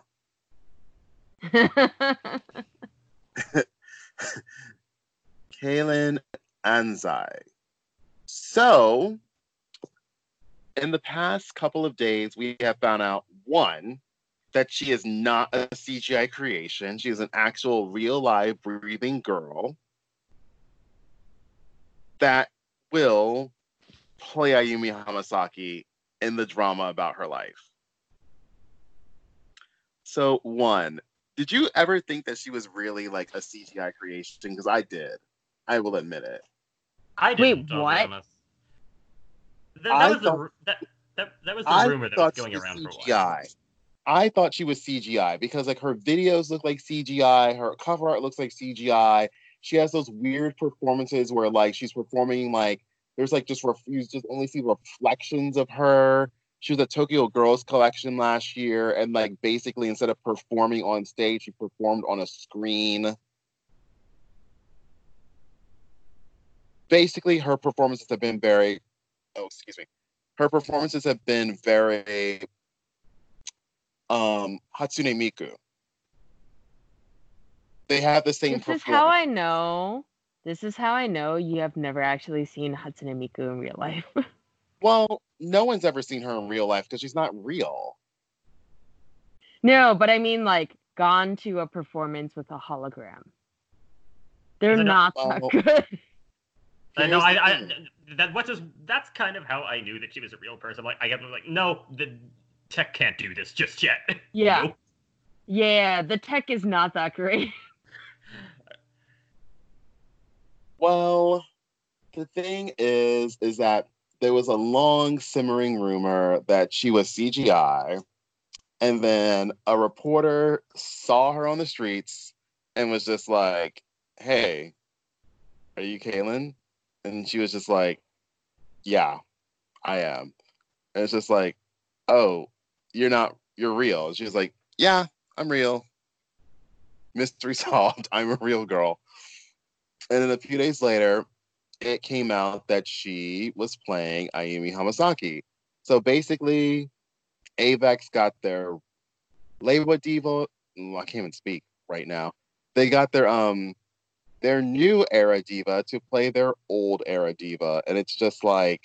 A: Kaylin Anzai. So, in the past couple of days, we have found out one, that she is not a C G I creation. She is an actual, real, live, breathing girl that will play Ayumi Hamasaki in the drama about her life. So, one, did you ever think that she was really like a C G I creation? Because I did. I will admit it.
B: I
C: Wait,
B: didn't, I'll be
C: what?
B: honest. Th- that,
A: I
B: was the,
A: thought-
B: ru- that, that, that was the
A: I
B: rumor that was
A: thought she
B: going
A: was
B: around for a
A: C G I.
B: while.
A: I thought she was C G I because like her videos look like C G I, her cover art looks like C G I. She has those weird performances where like she's performing like There's like just ref- you just only see reflections of her. She was at Tokyo Girls Collection last year, and like basically instead of performing on stage, she performed on a screen. Basically, her performances have been very, oh, excuse me. Her performances have been very um, Hatsune Miku. They have the same
C: This is
A: performance.
C: how I know. This is how I know you have never actually seen Hatsune Miku in real life.
A: Well, no one's ever seen her in real life because she's not real.
C: No, but I mean like gone to a performance with a hologram. They're
B: Is it
C: not
A: not-
C: that
A: oh.
C: good.
B: Uh, no,
A: Here's
B: I,
A: the
B: I
A: thing.
B: that what is that's kind of how I knew that she was a real person. Like I get like, no, the tech can't do this just yet.
C: Yeah.
B: Nope.
C: Yeah, the tech is not that great.
A: Well, the thing is, is that there was a long simmering rumor that she was C G I, and then a reporter saw her on the streets and was just like, "Hey, are you Kaylin?" And she was just like, "Yeah, I am." And it's just like, "Oh, you're not, you're real." And she was like, "Yeah, I'm real. Mystery solved. I'm a real girl." And then a few days later, it came out that she was playing Ayumi Hamasaki. So basically, Avex got their Leiwa Diva. I can't even speak right now. They got their um their new era diva to play their old era diva, and it's just like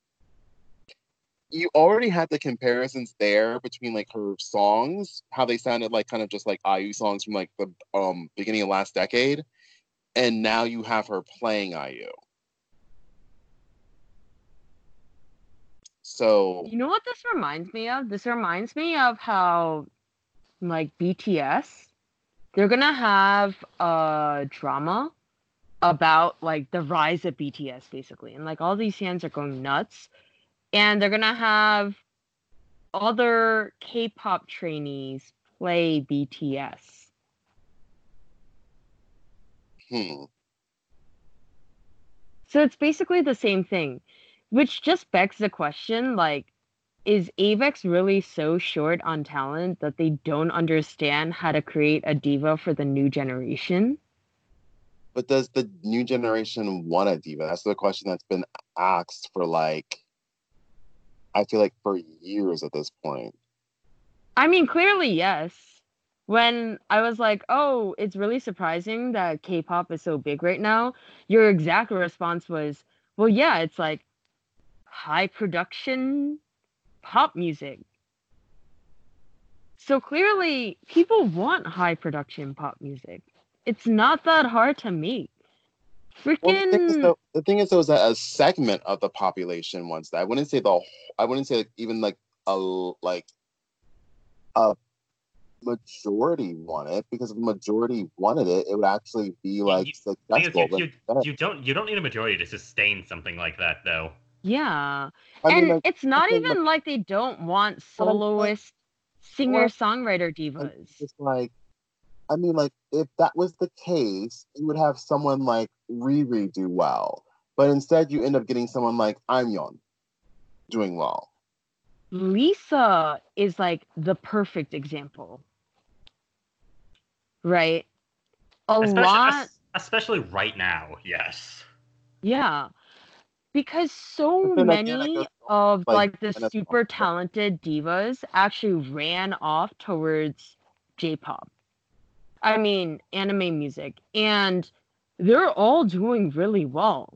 A: you already had the comparisons there between like her songs, how they sounded like kind of just like I U songs from like the um beginning of last decade, and now you have her playing I U. So
C: You know what this reminds me of? This reminds me of how, like, B T S, they're gonna have a drama about, like, the rise of B T S, basically. And, like, all these fans are going nuts. And they're gonna have other K-pop trainees play B T S.
A: hmm.
C: So it's basically the same thing, which just begs the question, like, is Avex really so short on talent that they don't understand how to create a diva for the new generation?
A: But does the new generation want a diva? That's the question that's been asked for like I feel like for years at this point.
C: I mean, clearly, yes. When I was like, oh, it's really surprising that K-pop is so big right now, your exact response was, well, yeah, it's like high production pop music. So clearly, people want high production pop music. It's not that hard to make.
A: Well, the thing is,
C: Freaking
A: though, the thing is, though, is that a segment of the population wants that. I wouldn't say the, whole- I wouldn't say like, even like a like a majority want it because if a majority wanted it, it would actually be like
B: You, thing is,
A: successful.
B: you,
A: But
B: you, you don't you don't need a majority to sustain something like that, though.
C: yeah.
A: I mean,
C: And
A: like,
C: it's not
A: I think,
C: even like they don't want
A: what I'm saying,
C: soloist
A: what I'm
C: singer-songwriter
A: saying
C: divas.
A: is just like, I mean, like, if that was the case, you would have someone like Riri do well, but instead you end up getting someone like Aimyon doing well.
C: Lisa is like the perfect example. Right? A
B: Especially,
C: lot,
B: es- especially right now, yes.
C: yeah. Because so
A: But then again, it
C: many
A: goes
C: of
A: like
C: like the
A: and it's
C: super talented divas actually ran off towards J-pop. I mean, anime music. And they're all doing really well.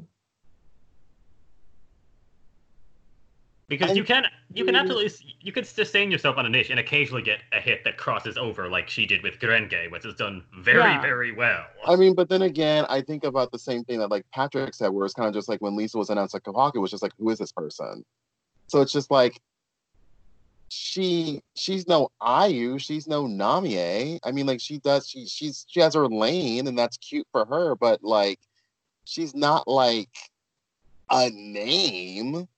B: Because
A: I
B: you can you can
A: mean-
B: absolutely s- you can sustain yourself on a niche and occasionally get a hit that crosses over, like she did with Gurenge, which has done very
C: Yeah.
B: very well.
A: I mean, but then again, I think about the same thing that like Patrick said, where it's kind of just like when Lisa was announced at Kohaku, it was just like, who is this person? So it's just like she she's no I U, she's no Namie. I mean, like she does she she's she has her lane and that's cute for her, but like she's not like a name.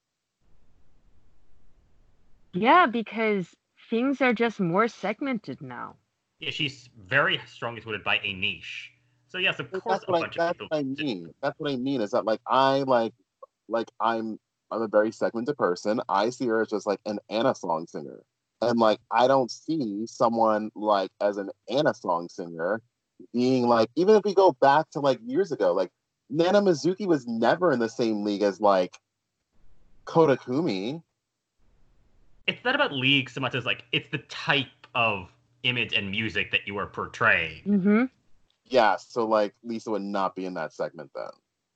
C: Yeah, because things are just more segmented now.
B: Yeah, she's very strongly supported by a niche. So yes, of
A: But
B: course,
A: that's
B: a
A: what I
B: bunch of
A: that's
B: people.
A: what I mean. That's what I mean is that like I like like I'm I'm a very segmented person. I see her as just like an Anna song singer. And like I don't see someone like as an Anna song singer being like, even if we go back to like years ago, like Nana Mizuki was never in the same league as like Kotakumi.
B: It's not about league so much as like it's the type of image and music that you are portraying.
C: Mm-hmm.
A: Yeah, so like Lisa would not be in that segment then.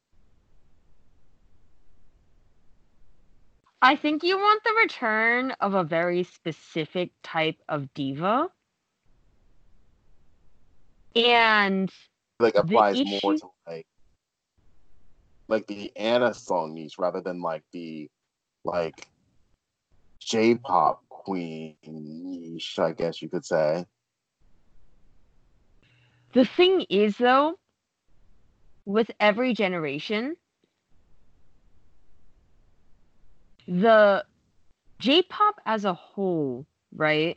C: I think you want the return of a very specific type of diva. And
A: Like applies
C: the
A: more
C: issue
A: to like like the Anna song niche rather than like the like J-pop queen niche, I guess you could say.
C: the thing is though, with every generation, the J-pop as a whole, right?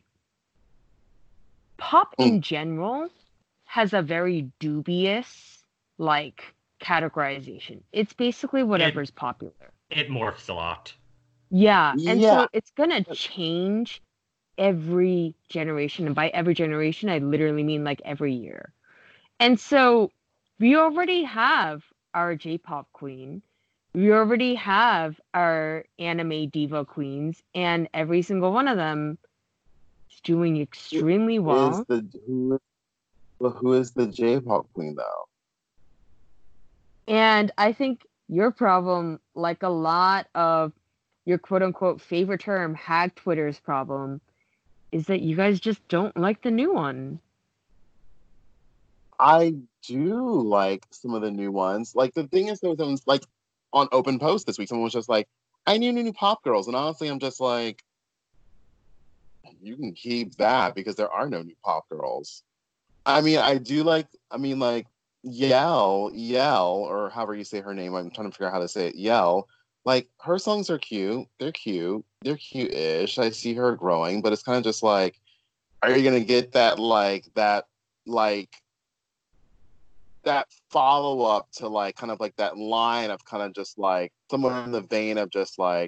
C: Pop
A: Mm.
C: in general has a very dubious like categorization. It's basically whatever's
B: It,
C: popular.
B: it morphs a lot.
C: Yeah, and
A: Yeah.
C: so it's gonna change every generation, and by every generation, I literally mean like every year. And so we already have our J-pop queen. We already have our anime diva queens, and every single one of them is doing extremely
A: Is
C: well.
A: the who well, who is the J-pop queen though?
C: And I think your problem, like a lot of your quote unquote favorite term, hag Twitter's problem, is that you guys just don't like the new one.
A: I do like some of the new ones. Like the thing is, there was someone's like on Open Post this week. Someone was just like, "I need new new pop girls," and honestly, I'm just like, you can keep that because there are no new pop girls. I mean, I do like. I mean, like Yell, Yell, or however you say her name. I'm trying to figure out how to say it. Yell. Like her songs are cute. They're cute. They're cute-ish. I see her growing, but it's kind of just like, are you gonna get that like that like that follow up to like kind of like that line of kind of just like somewhere in the vein of just like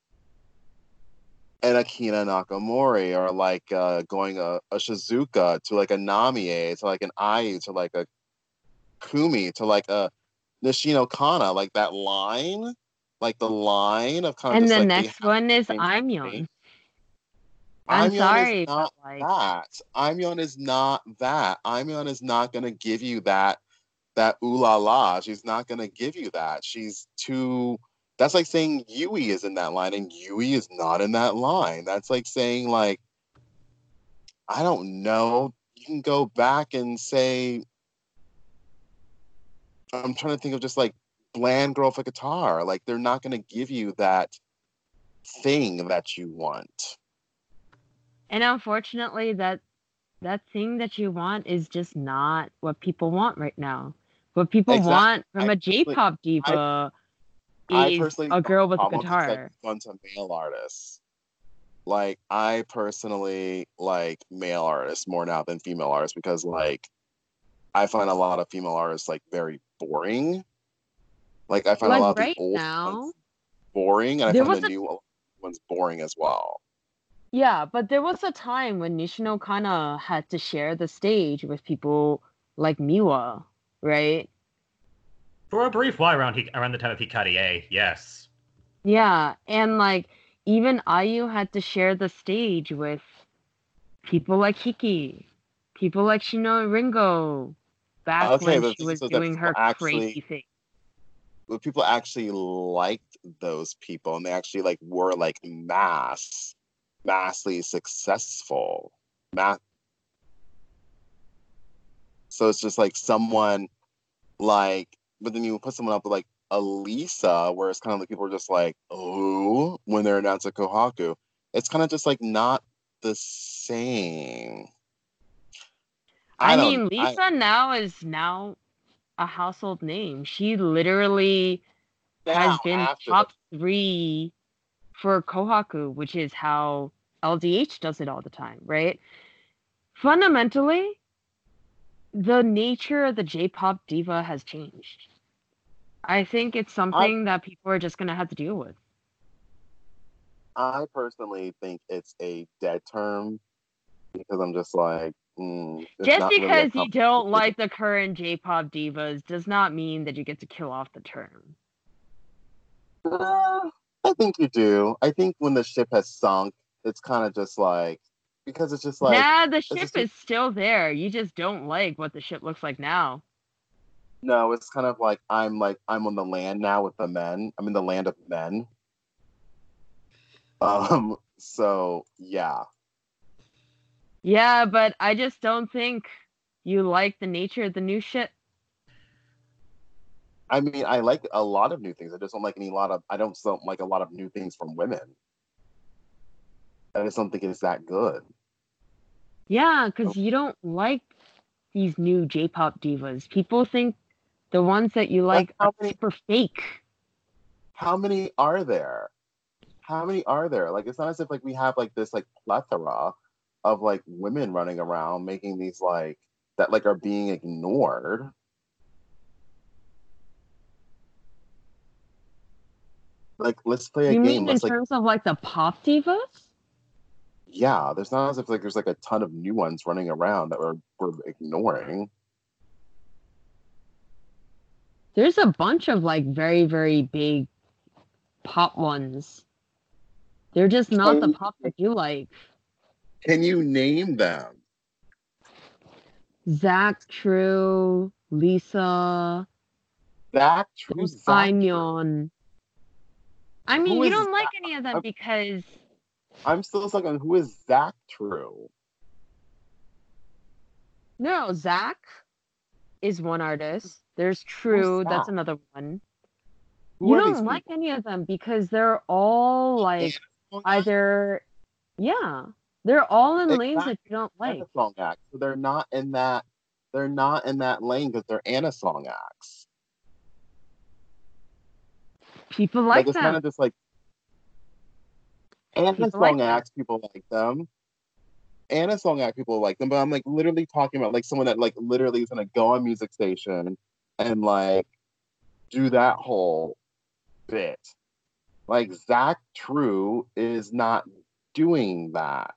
A: an Akina Nakamori or like uh, going a, a Shizuka to like a Namie to like an Ayu to like a Kumi to like a Nishino Kana, like that line, like the line of kind of
C: And
A: just
C: the
A: like they
C: next
A: have
C: one is
A: the same thing.
C: Aimyon. I'm
A: Aimyon is
C: sorry,
A: not
C: but like,
A: that. Aimyon is not that. Aimyon is not going to give you that that ooh la la. She's not going to give you that. She's too. That's like saying Yui is in that line, and Yui is not in that line. That's like saying like, I don't know. You can go back and say, I'm trying to think of just like bland girl for guitar. Like they're not going to give you that thing that you want.
C: and unfortunately, that that thing that you want is just not what people want right now. What people
A: Exactly.
C: want from
A: I
C: a J-pop diva
A: I
C: is
A: personally
C: a
A: don't
C: girl
A: have a
C: with a
A: problem with just like
C: guitar.
A: fun to male artists. Like I personally like male artists more now than female artists because like I find a lot of female artists like very boring. Like I find a
C: Like
A: lot of the
C: right
A: old
C: now,
A: ones boring, and I
C: there
A: find
C: was
A: the
C: a
A: new ones boring as well.
C: yeah, but there was a time when Nishino Kana had to share the stage with people like Miwa, right?
B: For a brief while around around the time of Hikarie, yes.
C: Yeah, and like even Ayu had to share the stage with people like Hiki, people like Shino Ringo, back
A: Okay,
C: when
A: but
C: she
A: the thing
C: was
A: is that
C: doing
A: people
C: her crazy
A: actually,
C: thing.
A: but people actually liked those people, and they actually like were like mass, massively successful. Mass. So it's just like someone like, but then you put someone up with like a Lisa, where it's kind of like people are just like, oh, when they're announced at Kohaku. It's kind of just like not the same. I
C: I
A: don't.
C: mean,
A: I
C: Lisa now is now a household name. She literally
A: now
C: has been
A: after the
C: top three for Kohaku, which is how L D H does it all the time, right? Fundamentally, the nature of the J-pop diva has changed. I think it's something that people are just gonna have to deal with.
A: I personally think it's a dead term because I'm just like, mm, it's
C: Just
A: not really a
C: because you
A: compliment.
C: don't like the current J-pop divas does not mean that you get to kill off the term.
A: Uh, I think you do. I think when the ship has sunk, it's kind of just like, because it's just like,
C: Nah, the
A: it's
C: ship
A: just,
C: is still there. You just don't like what the ship looks like now.
A: no, it's kind of like, I'm like, I'm on the land now with the men. I'm in the land of men. Um, so yeah.
C: Yeah, but I just don't think you like the nature of the new ship.
A: I mean, I like a lot of new things. I just don't like any lot of, I don't, don't like a lot of new things from women. I just don't think it's that good.
C: Yeah, because you don't like these new J-pop divas. People think the ones that you like
A: how
C: are
A: many-
C: super fake.
A: How many are there? How many are there? Like, it's not as if like we have like this like plethora of like women running around making these like that like are being ignored. Like, let's play a
C: You
A: game.
C: mean in
A: Let's like,
C: terms of like the pop divas?
A: yeah. There's not as if like there's like a ton of new ones running around that we're we're ignoring.
C: There's a bunch of like very, very big pop ones. They're just not the
A: Can,
C: pop that you like.
A: can you name them?
C: Zach True, Lisa,
A: Zach True,
C: Rose
A: Zach True.
C: Aimyon. I mean,
A: Who
C: you
A: is
C: don't like
A: Zach?
C: any of them
A: I'm-
C: because
A: I'm still stuck on who is Zach True.
C: no, Zach is one artist. There's True, that's
A: Zach?
C: another one.
A: Who
C: You
A: are these
C: don't like
A: people?
C: any of them because they're all like either, yeah, they're all in lanes that you don't like.
A: Anna-song acts. So they're not in that. They're not in that lane because they're Anna-song acts.
C: People
A: Like,
C: like
A: it's kind
C: them.
A: of just like
C: like
A: Anna-song
C: them.
A: acts. People like them. Anna-song act people like them. But I'm like literally talking about like someone that like literally is gonna go on Music Station and like do that whole bit. Like, Zach True is not doing that.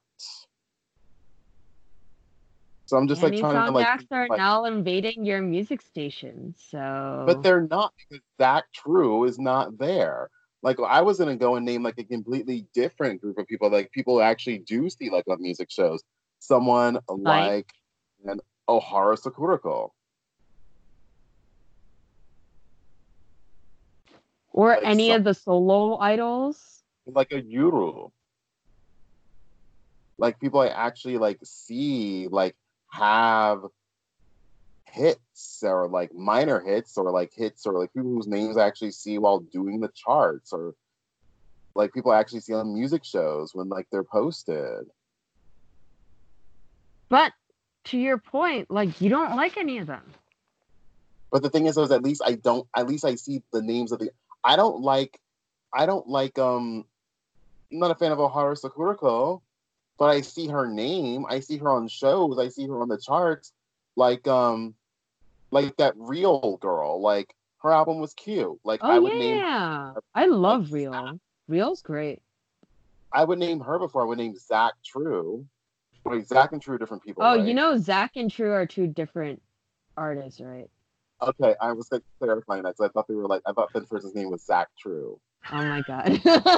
A: So I'm just like
C: Any
A: trying to
C: song
A: like,
C: acts are
A: like,
C: now invading your music station, so.
A: but they're not because Zach True is not there. Like, I was gonna go and name like a completely different group of people, like people who actually do see like on music shows. Someone like an Ohara Sakurako.
C: Or
A: Like
C: any
A: some-
C: of the solo idols.
A: like a Yuru. Like people I actually like see like have hits or like minor hits or like hits or like people whose names I actually see while doing the charts or like people I actually see on music shows when like they're posted.
C: But to your point, like you don't like any of them.
A: But the thing is, is at least I don't. At least I see the names of the. I don't like. I don't like. Um, I'm not a fan of Ohara Sakurako, but I see her name. I see her on shows. I see her on the charts. Like um, like that Real girl. Like her album was cute. Like
C: Oh
A: I would
C: yeah,
A: name.
C: I love
A: like,
C: Real. Real's great.
A: I would name her before I would name Zach True. Like Zach and True are different people.
C: Oh,
A: right?
C: you know, Zach and True are two different artists, right?
A: Okay, I was like clarifying that because I thought they were like I thought this person's name was Zach True.
C: Oh my god.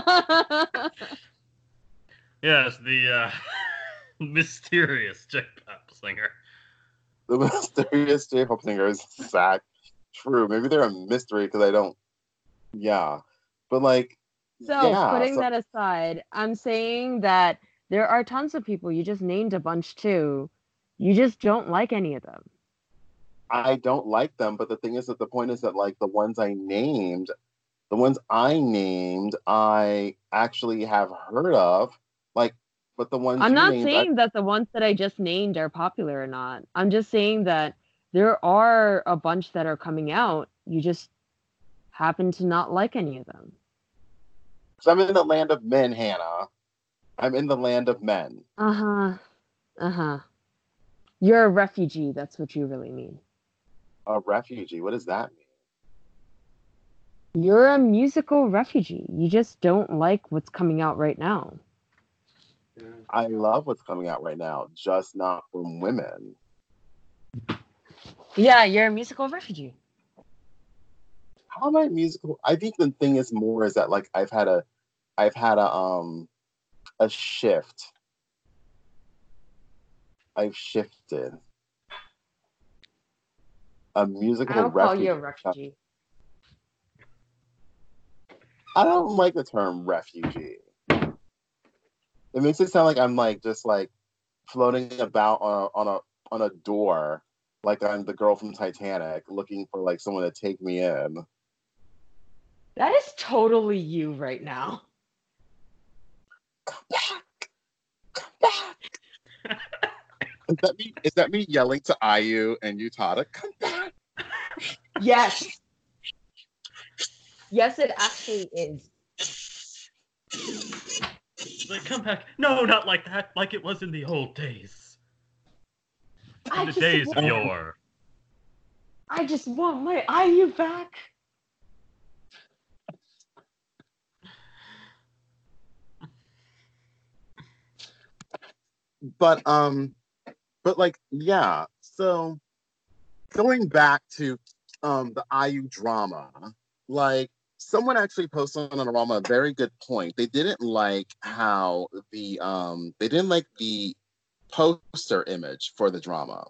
B: Yes, the uh, mysterious J-pop singer.
A: The mysterious J-pop singer is Zach True. Maybe they're a mystery because I don't. Yeah, but like,
C: So
A: yeah.
C: putting
A: So
C: that aside, I'm saying that there are tons of people. You just named a bunch too. You just don't like any of them.
A: I don't like them, but the thing is that the point is that like the ones I named, the ones I named, I actually have heard of. Like, but the ones
C: I'm
A: you
C: not
A: named,
C: saying
A: I,
C: that the ones that I just named are popular or not. I'm just saying that there are a bunch that are coming out. You just happen to not like any of them.
A: because I'm in the land of men, Hannah. I'm in the land of men.
C: Uh-huh. Uh-huh. You're a refugee, that's what you really mean.
A: A refugee. What does that mean?
C: You're a musical refugee. You just don't like what's coming out right now.
A: I love what's coming out right now, just not from women.
C: Yeah, you're a musical refugee.
A: How am I musical? I think the thing is more is that like I've had a, I've had a um, a shift. I've shifted. A musical
C: I don't call you
A: refugee.
C: a refugee.
A: I don't like the term refugee. It makes it sound like I'm like just like floating about on a, on a on a door, like I'm the girl from Titanic, looking for like someone to take me in.
C: That is totally you right now.
A: Come back, come back. Is that me? Is that me yelling to I U and Utada? Come back.
C: Yes. Yes, it actually is.
B: Like, come back. No, not like that. Like it was in the old days. In
C: I
B: the
C: just
B: days
C: want,
B: of yore.
C: I just want my I U back.
A: But um, but like yeah. So going back to um the I U drama, like someone actually posted on Arama a very good point. They didn't like how the um they didn't like the poster image for the drama,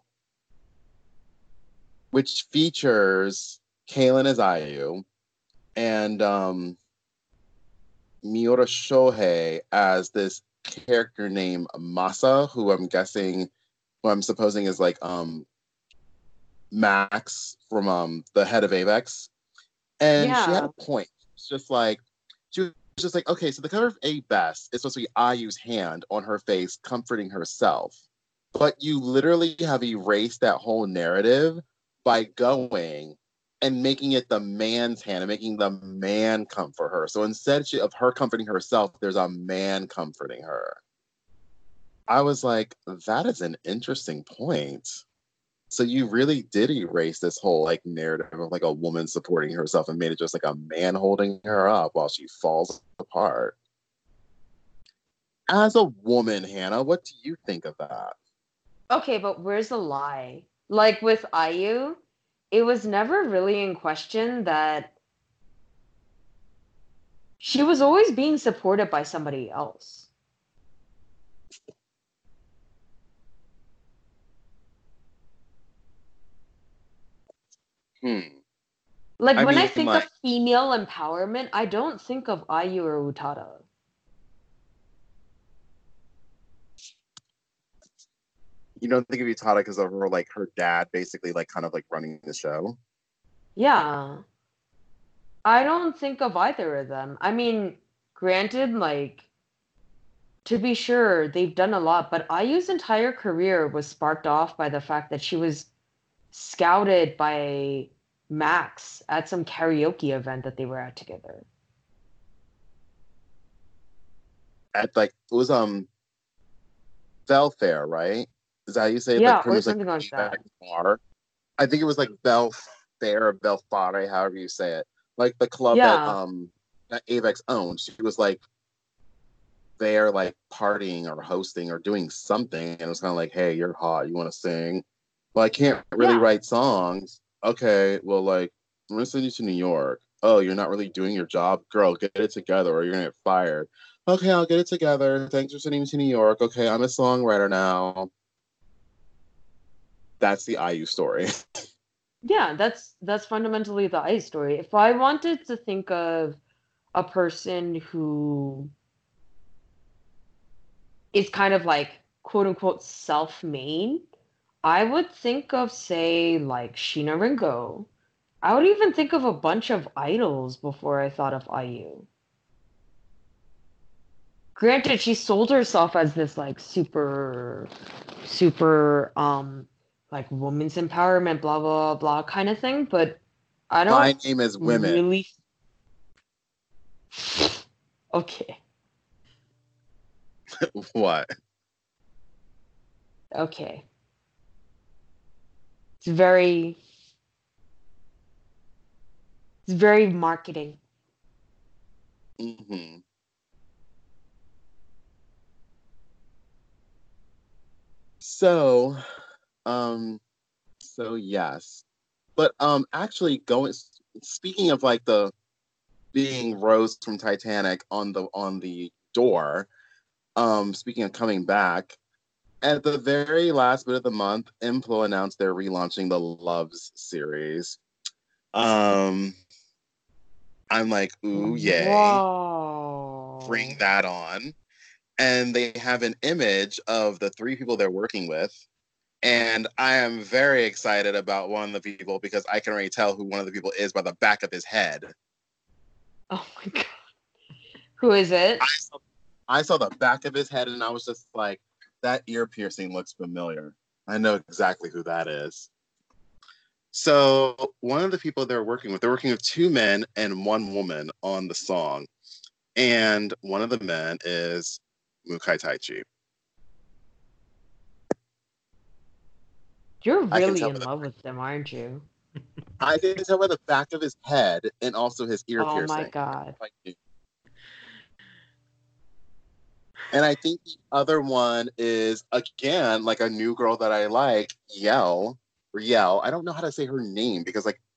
A: which features Kaylin as I U and um Miura Shohei as this character named Masa, who I'm guessing, who I'm supposing is like um Max from um the head of Avex. And she had
C: Yeah.
A: a point. It's just like she was just like, okay, so the cover of A Best is supposed to be I U's hand on her face comforting herself. But you literally have erased that whole narrative by going and making it the man's hand and making the man comfort her. So instead of her comforting herself, there's a man comforting her. I was like, that is an interesting point. So you really did erase this whole like narrative of like a woman supporting herself and made it just like a man holding her up while she falls apart. As a woman, Hannah, what do you think of that?
C: Okay, but where's the lie? Like with I U, it was never really in question that she was always being supported by somebody else.
A: Hmm.
C: Like
A: I
C: when I
A: mean,
C: think of
A: like,
C: female empowerment, I don't think of I U or Utada.
A: you don't think of Utada because of her like her dad basically like kind of like running the show?
C: Yeah. I don't think of either of them. I mean, granted, like, to be sure, they've done a lot, but I U's entire career was sparked off by the fact that she was scouted by Max at some karaoke event that they were at together.
A: At like it was um Belfair, right? Is that how you say it? Like
C: Yeah,
A: her
C: or
A: name's like
C: something like that.
A: bar. I think it was like Belfair or Belfare, however you say it. Like the club that
C: Yeah.
A: um that Avex owned. She was like there like partying or hosting or doing something and it was kind of like, hey, you're hot, you want to sing? Well, I can't really
C: Yeah.
A: write songs. Okay, well, like I'm gonna send you to New York. Oh, you're not really doing your job, girl, get it together or you're gonna get fired. Okay, I'll get it together, thanks for sending me to New York. Okay, I'm a songwriter now. That's the I U story.
C: Yeah, that's that's fundamentally the I U story. If I wanted to think of a person who is kind of like quote unquote self-made, I would think of, say, like Sheena Ringo. I would even think of a bunch of idols before I thought of I U. Granted, she sold herself as this like super, super, um, like women's empowerment, blah, blah, blah kind of thing, but I don't
A: My name is Women.
C: really. Okay,
A: What?
C: okay. It's very It's very marketing.
A: Mm-hmm. So, um, so yes, but um, actually, going speaking of like the being Rose from Titanic on the on the door. Um, speaking of coming back, at the very last bit of the month, Implo announced they're relaunching the Loves series. Um, I'm like, ooh, yay, bring
C: Whoa.
A: that on. And they have an image of the three people they're working with. And I am very excited about one of the people because I can already tell who one of the people is by the back of his head.
C: Oh my god. Who is it?
A: I saw, I saw the back of his head and I was just like, that ear piercing looks familiar. I know exactly who that is. So one of the people they're working with, they're working with two men and one woman on the song. And one of the men is Mukai Taichi.
C: You're
A: I can
C: really
A: tell by
C: in
A: the
C: love with them, aren't you?
A: I can tell by the back of his head and also his ear
C: Oh my
A: piercing.
C: god.
A: And I think the other one is, again, like a new girl that I like, Yell. Or Yell. I don't know how to say her name because, like,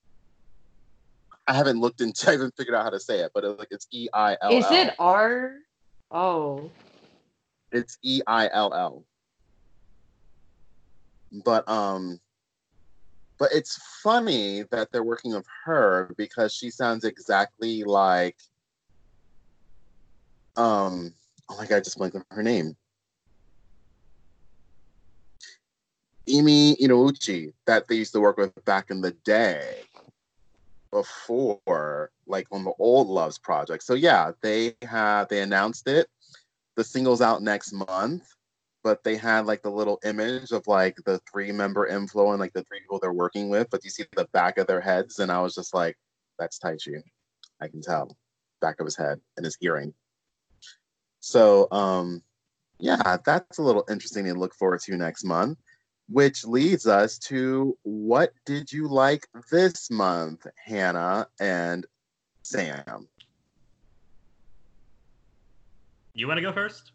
A: I haven't looked into, I haven't figured out how to say it, but it, like it's E I L L.
C: Is it R? Oh.
A: It's E I L L. But, um, but it's funny that they're working with her because she sounds exactly like, um, oh my god, I just blanked on her name. Imi Inouchi, that they used to work with back in the day before, like on the old Loves project. So yeah, they had they announced it. The single's out next month, but they had like the little image of like the three member inflow and like the three people they're working with, but you see the back of their heads, and I was just like, that's Taichi. I can tell. Back of his head and his earring. So um yeah, that's a little interesting to look forward to next month. Which leads us to what did you like this month, Hannah and Sam?
B: You want to go first?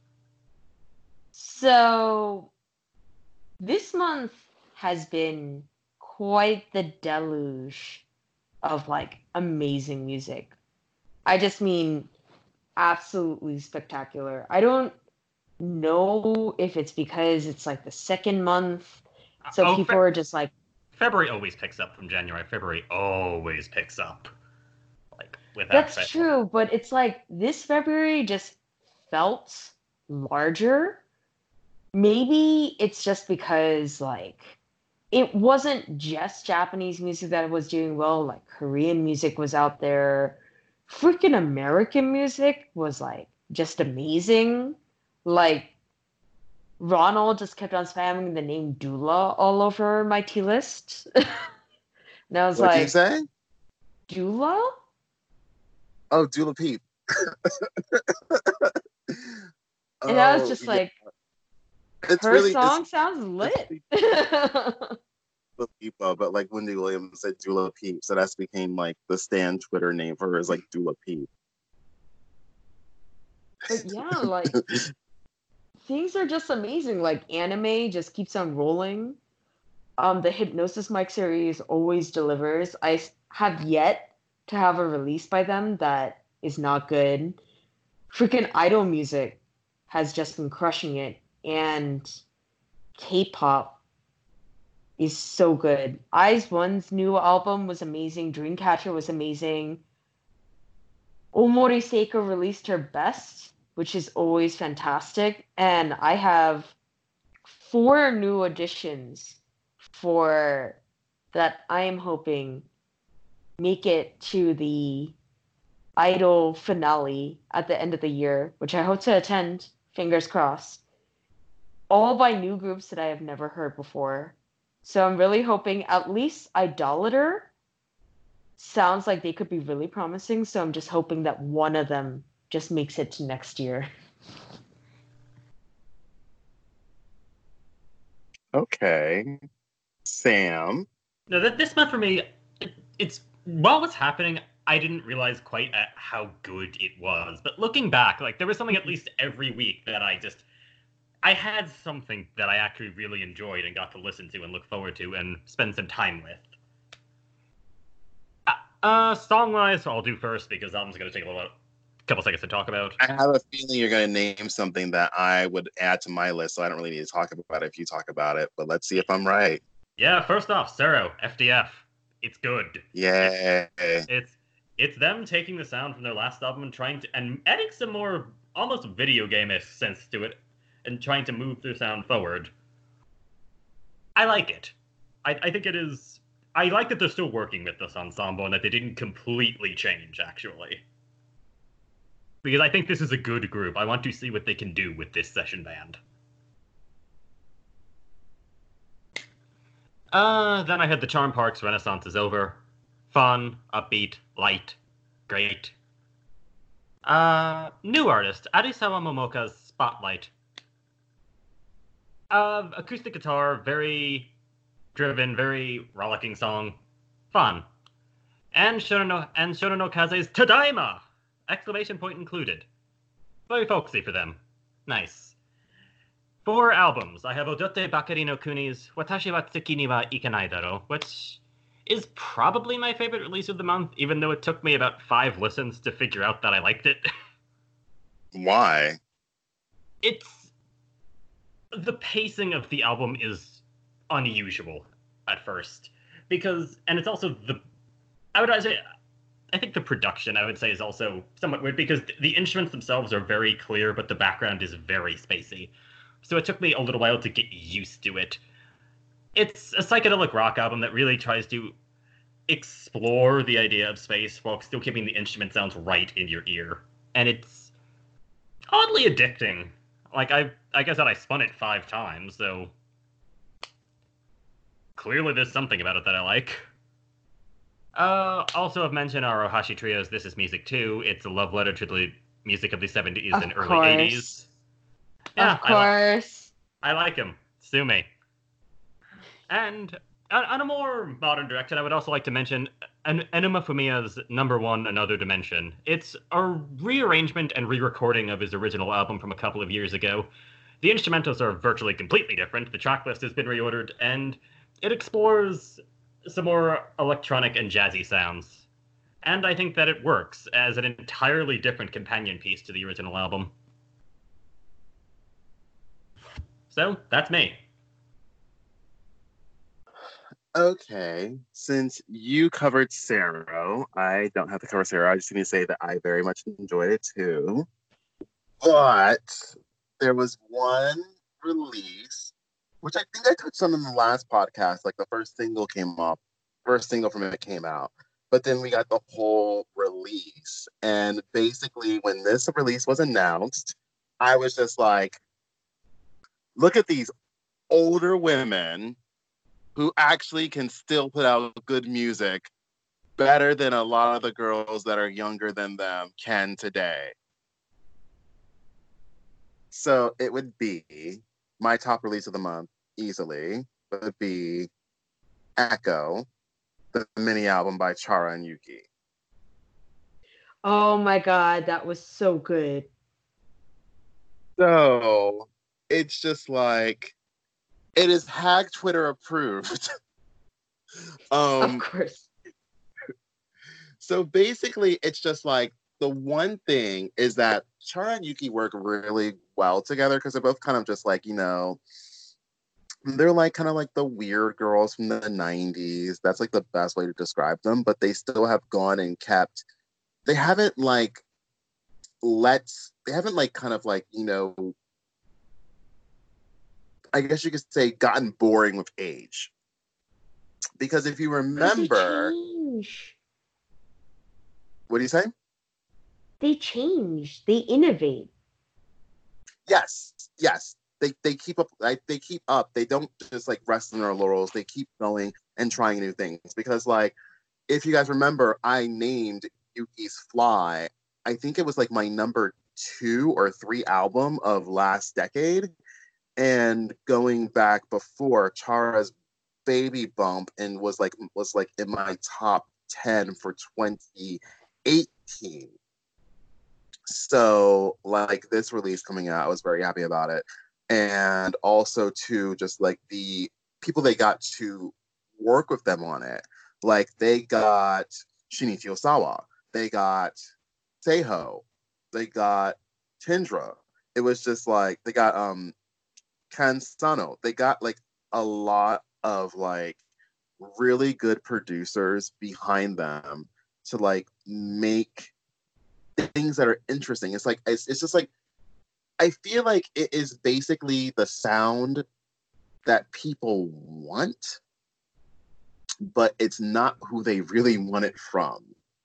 C: So this month has been quite the deluge of like amazing music. I just mean absolutely spectacular. I don't know if it's because it's like the second month, so
B: oh,
C: people
B: Fe-
C: are just like,
B: February always picks up from January. February always picks up, like without
C: that's
B: fail.
C: true, but it's like this February just felt larger. Maybe it's just because like it wasn't just Japanese music that was doing well, like Korean music was out there. Freaking American music was like just amazing. Like Ronald just kept on spamming the name Dula all over my T list. And I was
A: What did you
C: like,
A: say?
C: Dula?
A: Oh, Dula Peep.
C: And I was
A: Oh,
C: just
A: yeah.
C: like,
A: It's
C: her
A: really it's,
C: song sounds lit.
A: Dula Peep, though, but like Wendy Williams said Dula Peep, so that's became like the Stan Twitter name for her is like Dula Peep.
C: But yeah, like things are just amazing. Like anime just keeps on rolling. Um, the Hypnosis Mic series always delivers. I s- have yet to have a release by them that is not good. Freaking idol music has just been crushing it, and K-pop is so good. IZ ONE's new album was amazing. Dreamcatcher was amazing. Omori Seiko released her best, which is always fantastic. And I have four new additions for that I am hoping make it to the Idol finale at the end of the year, which I hope to attend, fingers crossed. All by new groups that I have never heard before. So I'm really hoping at least Idolater sounds like they could be really promising. So I'm just hoping that one of them just makes it to next year.
A: Okay. Sam.
B: No, that this month for me, it, it's while it was happening, I didn't realize quite at how good it was. But looking back, like there was something at least every week that I just I had something that I actually really enjoyed and got to listen to and look forward to and spend some time with. Uh, uh song-wise, I'll do first because that one's going to take a little couple seconds to talk about.
A: I have a feeling you're going to name something that I would add to my list, so I don't really need to talk about it if you talk about it. But let's see if I'm right.
B: Yeah, first off, Sero, F D F. It's good.
A: Yeah.
B: It's, it's it's them taking the sound from their last album and trying to and adding some more almost video game-ish sense to it and trying to move their sound forward. I like it. I, I think it is. I like that they're still working with this ensemble and that they didn't completely change, actually. Because I think this is a good group. I want to see what they can do with this session band. Uh, then I had the Charm Park's Renaissance is Over. Fun, upbeat, light, great. Uh, new artist, Arisawa Momoka's Spotlight. Uh, acoustic guitar, very driven, very rollicking song. Fun. And Shono, and Shono Kaze's Tadaima! Exclamation point included. Very folksy for them. Nice. Four albums. I have Odote Bakari no Kuni's Watashi wa Tsuki ni wa Ikanai Daro, which is probably my favorite release of the month, even though it took me about five listens to figure out that I liked it.
A: Why?
B: It's... The pacing of the album is unusual at first. Because... And it's also the... I would say... I think the production, I would say, is also somewhat weird, because the instruments themselves are very clear, but the background is very spacey. So it took me a little while to get used to it. It's a psychedelic rock album that really tries to explore the idea of space while still keeping the instrument sounds right in your ear. And it's oddly addicting. Like, I I guess that I spun it five times, so clearly there's something about it that I like. Uh, also, I've mentioned our Ohashi Trio's This Is Music too. It's a love letter to the music of the seventies
C: Of
B: and early
C: course.
B: eighties. Yeah,
C: of course.
B: I, li- I like him. Sue me. And on, on a more modern direction, I would also like to mention En- Enuma Fumiya's Number One, Another Dimension. It's a rearrangement and re-recording of his original album from a couple of years ago. The instrumentals are virtually completely different. The track list has been reordered, and it explores some more electronic and jazzy sounds. And I think that it works as an entirely different companion piece to the original album. So, that's me.
A: Okay, since you covered Sero, I don't have to cover Sero. I just need to say that I very much enjoyed it too. But there was one release, which I think I touched on in the last podcast. Like the first single came up, first single from it came out. But then we got the whole release. And basically, when this release was announced, I was just like, look at these older women who actually can still put out good music better than a lot of the girls that are younger than them can today. So it would be my top release of the month, easily, would be Echo, the mini album by Chara and Yuki.
C: Oh my god, that was so good.
A: So it's just like, it is Hag Twitter approved. um,
C: Of course.
A: So basically, it's just like, the one thing is that Chara and Yuki work really well together because they're both kind of just like, you know, they're like kind of like the weird girls from the nineties. That's like the best way to describe them. But they still have gone and kept, they haven't like, let's, they haven't like kind of like, you know, I guess you could say gotten boring with age. Because if you remember,
C: They change.
A: what do you say?
C: They change. They innovate.
A: Yes, yes. They they keep up. Like, they keep up. They don't just like rest on their laurels. They keep going and trying new things. Because like, if you guys remember, I named Yuki's Fly. I think it was like my number two or three album of last decade. And going back before, Chara's Baby Bump and was like was like in my top ten for twenty eighteen. So, like, this release coming out, I was very happy about it. And also, too, just like the people they got to work with them on it. Like, they got Shinichi Osawa, they got Seiho, they got Tindra. It was just like, they got um Ken Sano. They got like a lot of like really good producers behind them to like make things that are interesting. It's like it's, it's just like I feel like it is basically the sound that people want, but it's not who they really want it from.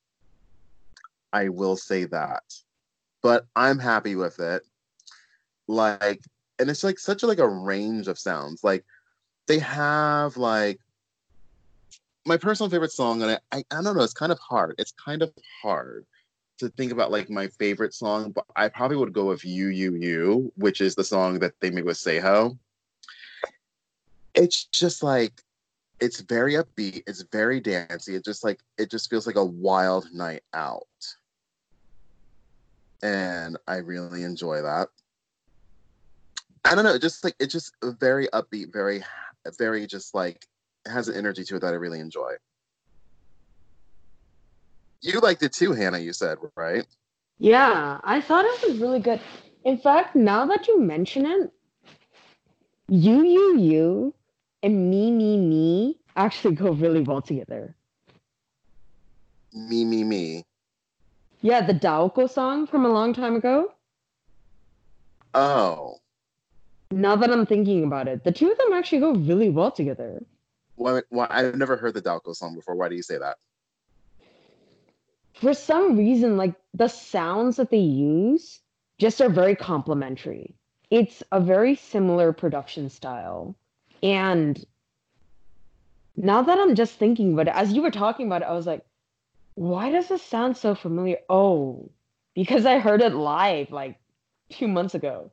A: I will say that. But I'm happy with it. Like, and it's like such a, like a range of sounds. Like they have like my personal favorite song, and I, I I don't know, it's kind of hard. It's kind of hard to think about like my favorite song, but I probably would go with You You You, which is the song that they made with Seiho. It's just like it's very upbeat, it's very dancey. It just like it just feels like a wild night out. And I really enjoy that. I don't know, just like it's just very upbeat, very very just like it has an energy to it that I really enjoy. You liked it too, Hannah, you said, right?
C: Yeah, I thought it was really good. In fact, now that you mention it, You You You and Me Me Me actually go really well together.
A: Me, me, me.
C: Yeah, the Daoko song from a long time ago.
A: Oh.
C: Now that I'm thinking about it, the two of them actually go really well together.
A: Why, why, I've never heard the Dalco song before. Why do you say that?
C: For some reason, like the sounds that they use just are very complementary. It's a very similar production style. And now that I'm just thinking about it, as you were talking about it, I was like, why does this sound so familiar? Oh, because I heard it live like two months ago.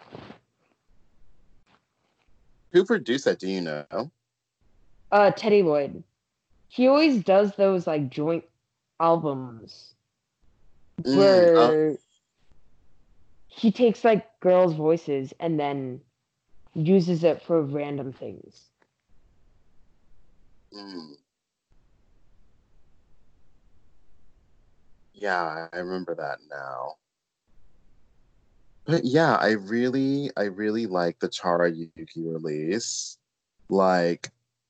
A: Who produced that? Do you know?
C: Uh, Teddy Lloyd. He always does those like joint albums
A: Mm, uh,
C: where he takes like girls' voices and then uses it for random things.
A: mm. Yeah, I remember that now. But yeah, I really, I really like the Chara Yuki release. Like,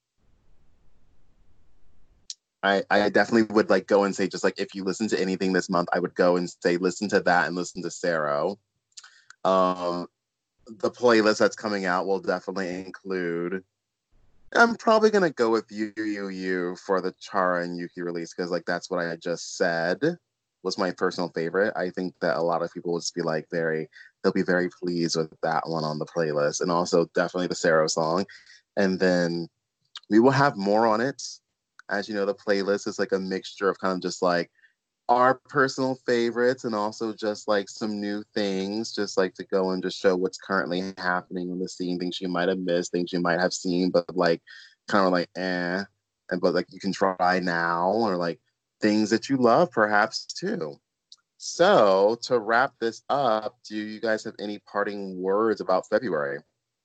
A: I, I definitely would like go and say just like if you listen to anything this month, I would go and say listen to that and listen to Sero. Um, the playlist that's coming out will definitely include. I'm probably gonna go with You You You for the Chara and Yuki release because like that's what I just said was my personal favorite. I think that a lot of people would just be like very they'll be very pleased with that one on the playlist, and also definitely the Sero song. And then we will have more on it. As you know, the playlist is like a mixture of kind of just like our personal favorites and also just like some new things, just like to go and just show what's currently happening on the scene, things you might have missed, things you might have seen, but like kind of like eh, and but like you can try now, or like things that you love perhaps too. So to wrap this up, do you guys have any parting words about February?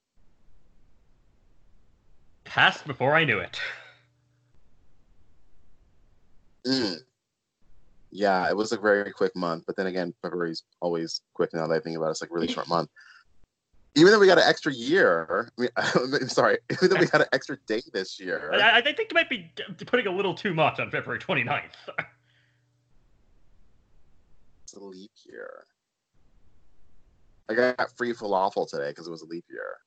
B: Passed before I knew it.
A: Mm. Yeah, it was a very quick month, but then again, February's always quick now that I think about it. It's like a really short month. Even though we got an extra year, I mean, I'm sorry, even though we got an extra day this year.
B: I, I think you might be putting a little too much on February twenty-ninth.
A: It's a leap year. I got free falafel today because it was a leap year.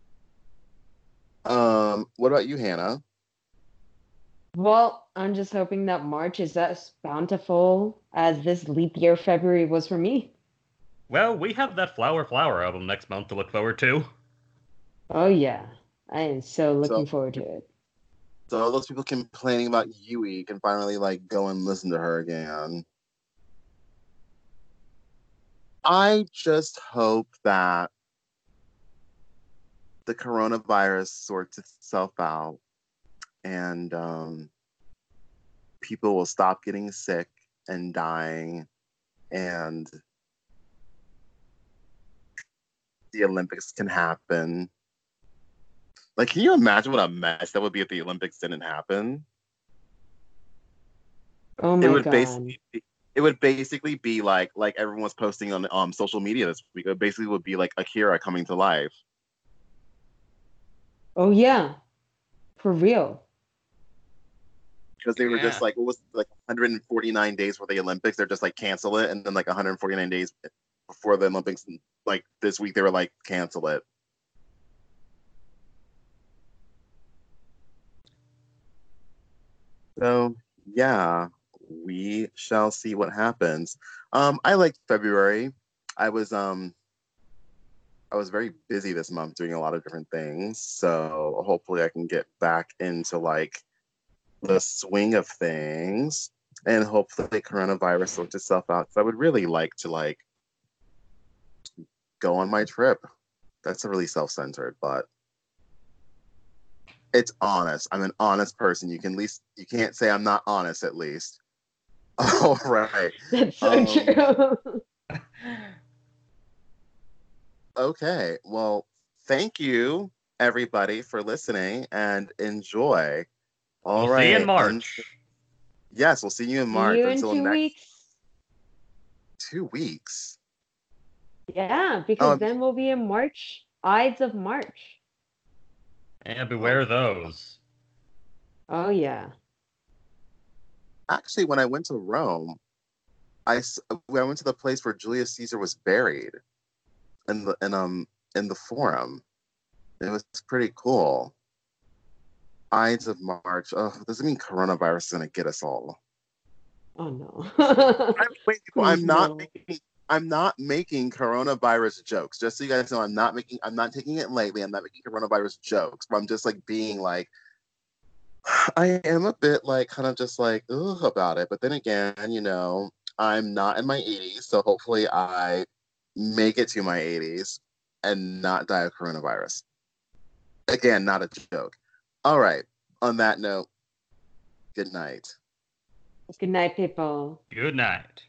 A: Um, what about you, Hannah?
C: Well, I'm just hoping that March is as bountiful as this leap year February was for me.
B: Well, we have that Flower Flower album next month to look forward to.
C: Oh yeah, I am so looking
A: So,
C: forward to it.
A: so all those people complaining about Yui can finally like go and listen to her again. I just hope that the coronavirus sorts itself out and um, people will stop getting sick and dying, and the Olympics can happen. Like, can you imagine what a mess that would be if the Olympics didn't happen?
C: Oh my
A: it would
C: god.
A: basically be, it would basically be like like everyone was posting on um social media this week. It basically would be like Akira coming to life.
C: Oh yeah. For real.
A: Because they were
B: Yeah.
A: just like, what was like one hundred forty-nine days for the Olympics? They're just like cancel it, and then like one hundred forty-nine days before the Olympics, like this week, they were like cancel it. So yeah, we shall see what happens. Um, I liked February. I was um I was very busy this month doing a lot of different things. So hopefully I can get back into like the swing of things, and hopefully coronavirus sorts itself out. So I would really like to like go on my trip. That's really self-centered, but it's honest. I'm an honest person. You can at least you can't say I'm not honest at least. All right.
C: That's so
A: Um,
C: true.
A: Okay. Well, thank you everybody for listening and enjoy. All
B: we'll
A: right.
B: see you in
A: Un-
B: March.
A: yes, we'll see you in
C: See
A: March.
C: you in
A: Until
C: two
A: next
C: weeks.
A: two weeks.
C: Yeah, because
A: Um,
C: then we'll be in March. Ides of March.
B: Yeah, beware those.
C: Oh yeah.
A: actually, when I went to Rome, I s- when I went to the place where Julius Caesar was buried in the in um in the Forum. It was pretty cool. Ides of March. Oh, does it mean coronavirus is gonna get us all?
C: Oh no.
A: I'm, wait,
C: Please
A: I'm not
C: no.
A: making. I'm not making coronavirus jokes. Just so you guys know, I'm not making. I'm not taking it lightly. I'm not making coronavirus jokes. But I'm just like being like, I am a bit like kind of just like ugh about it. But then again, you know, I'm not in my eighties, so hopefully I make it to my eighties and not die of coronavirus. Again, not a joke. All right. On that note, good night.
C: Good night, people.
B: Good night.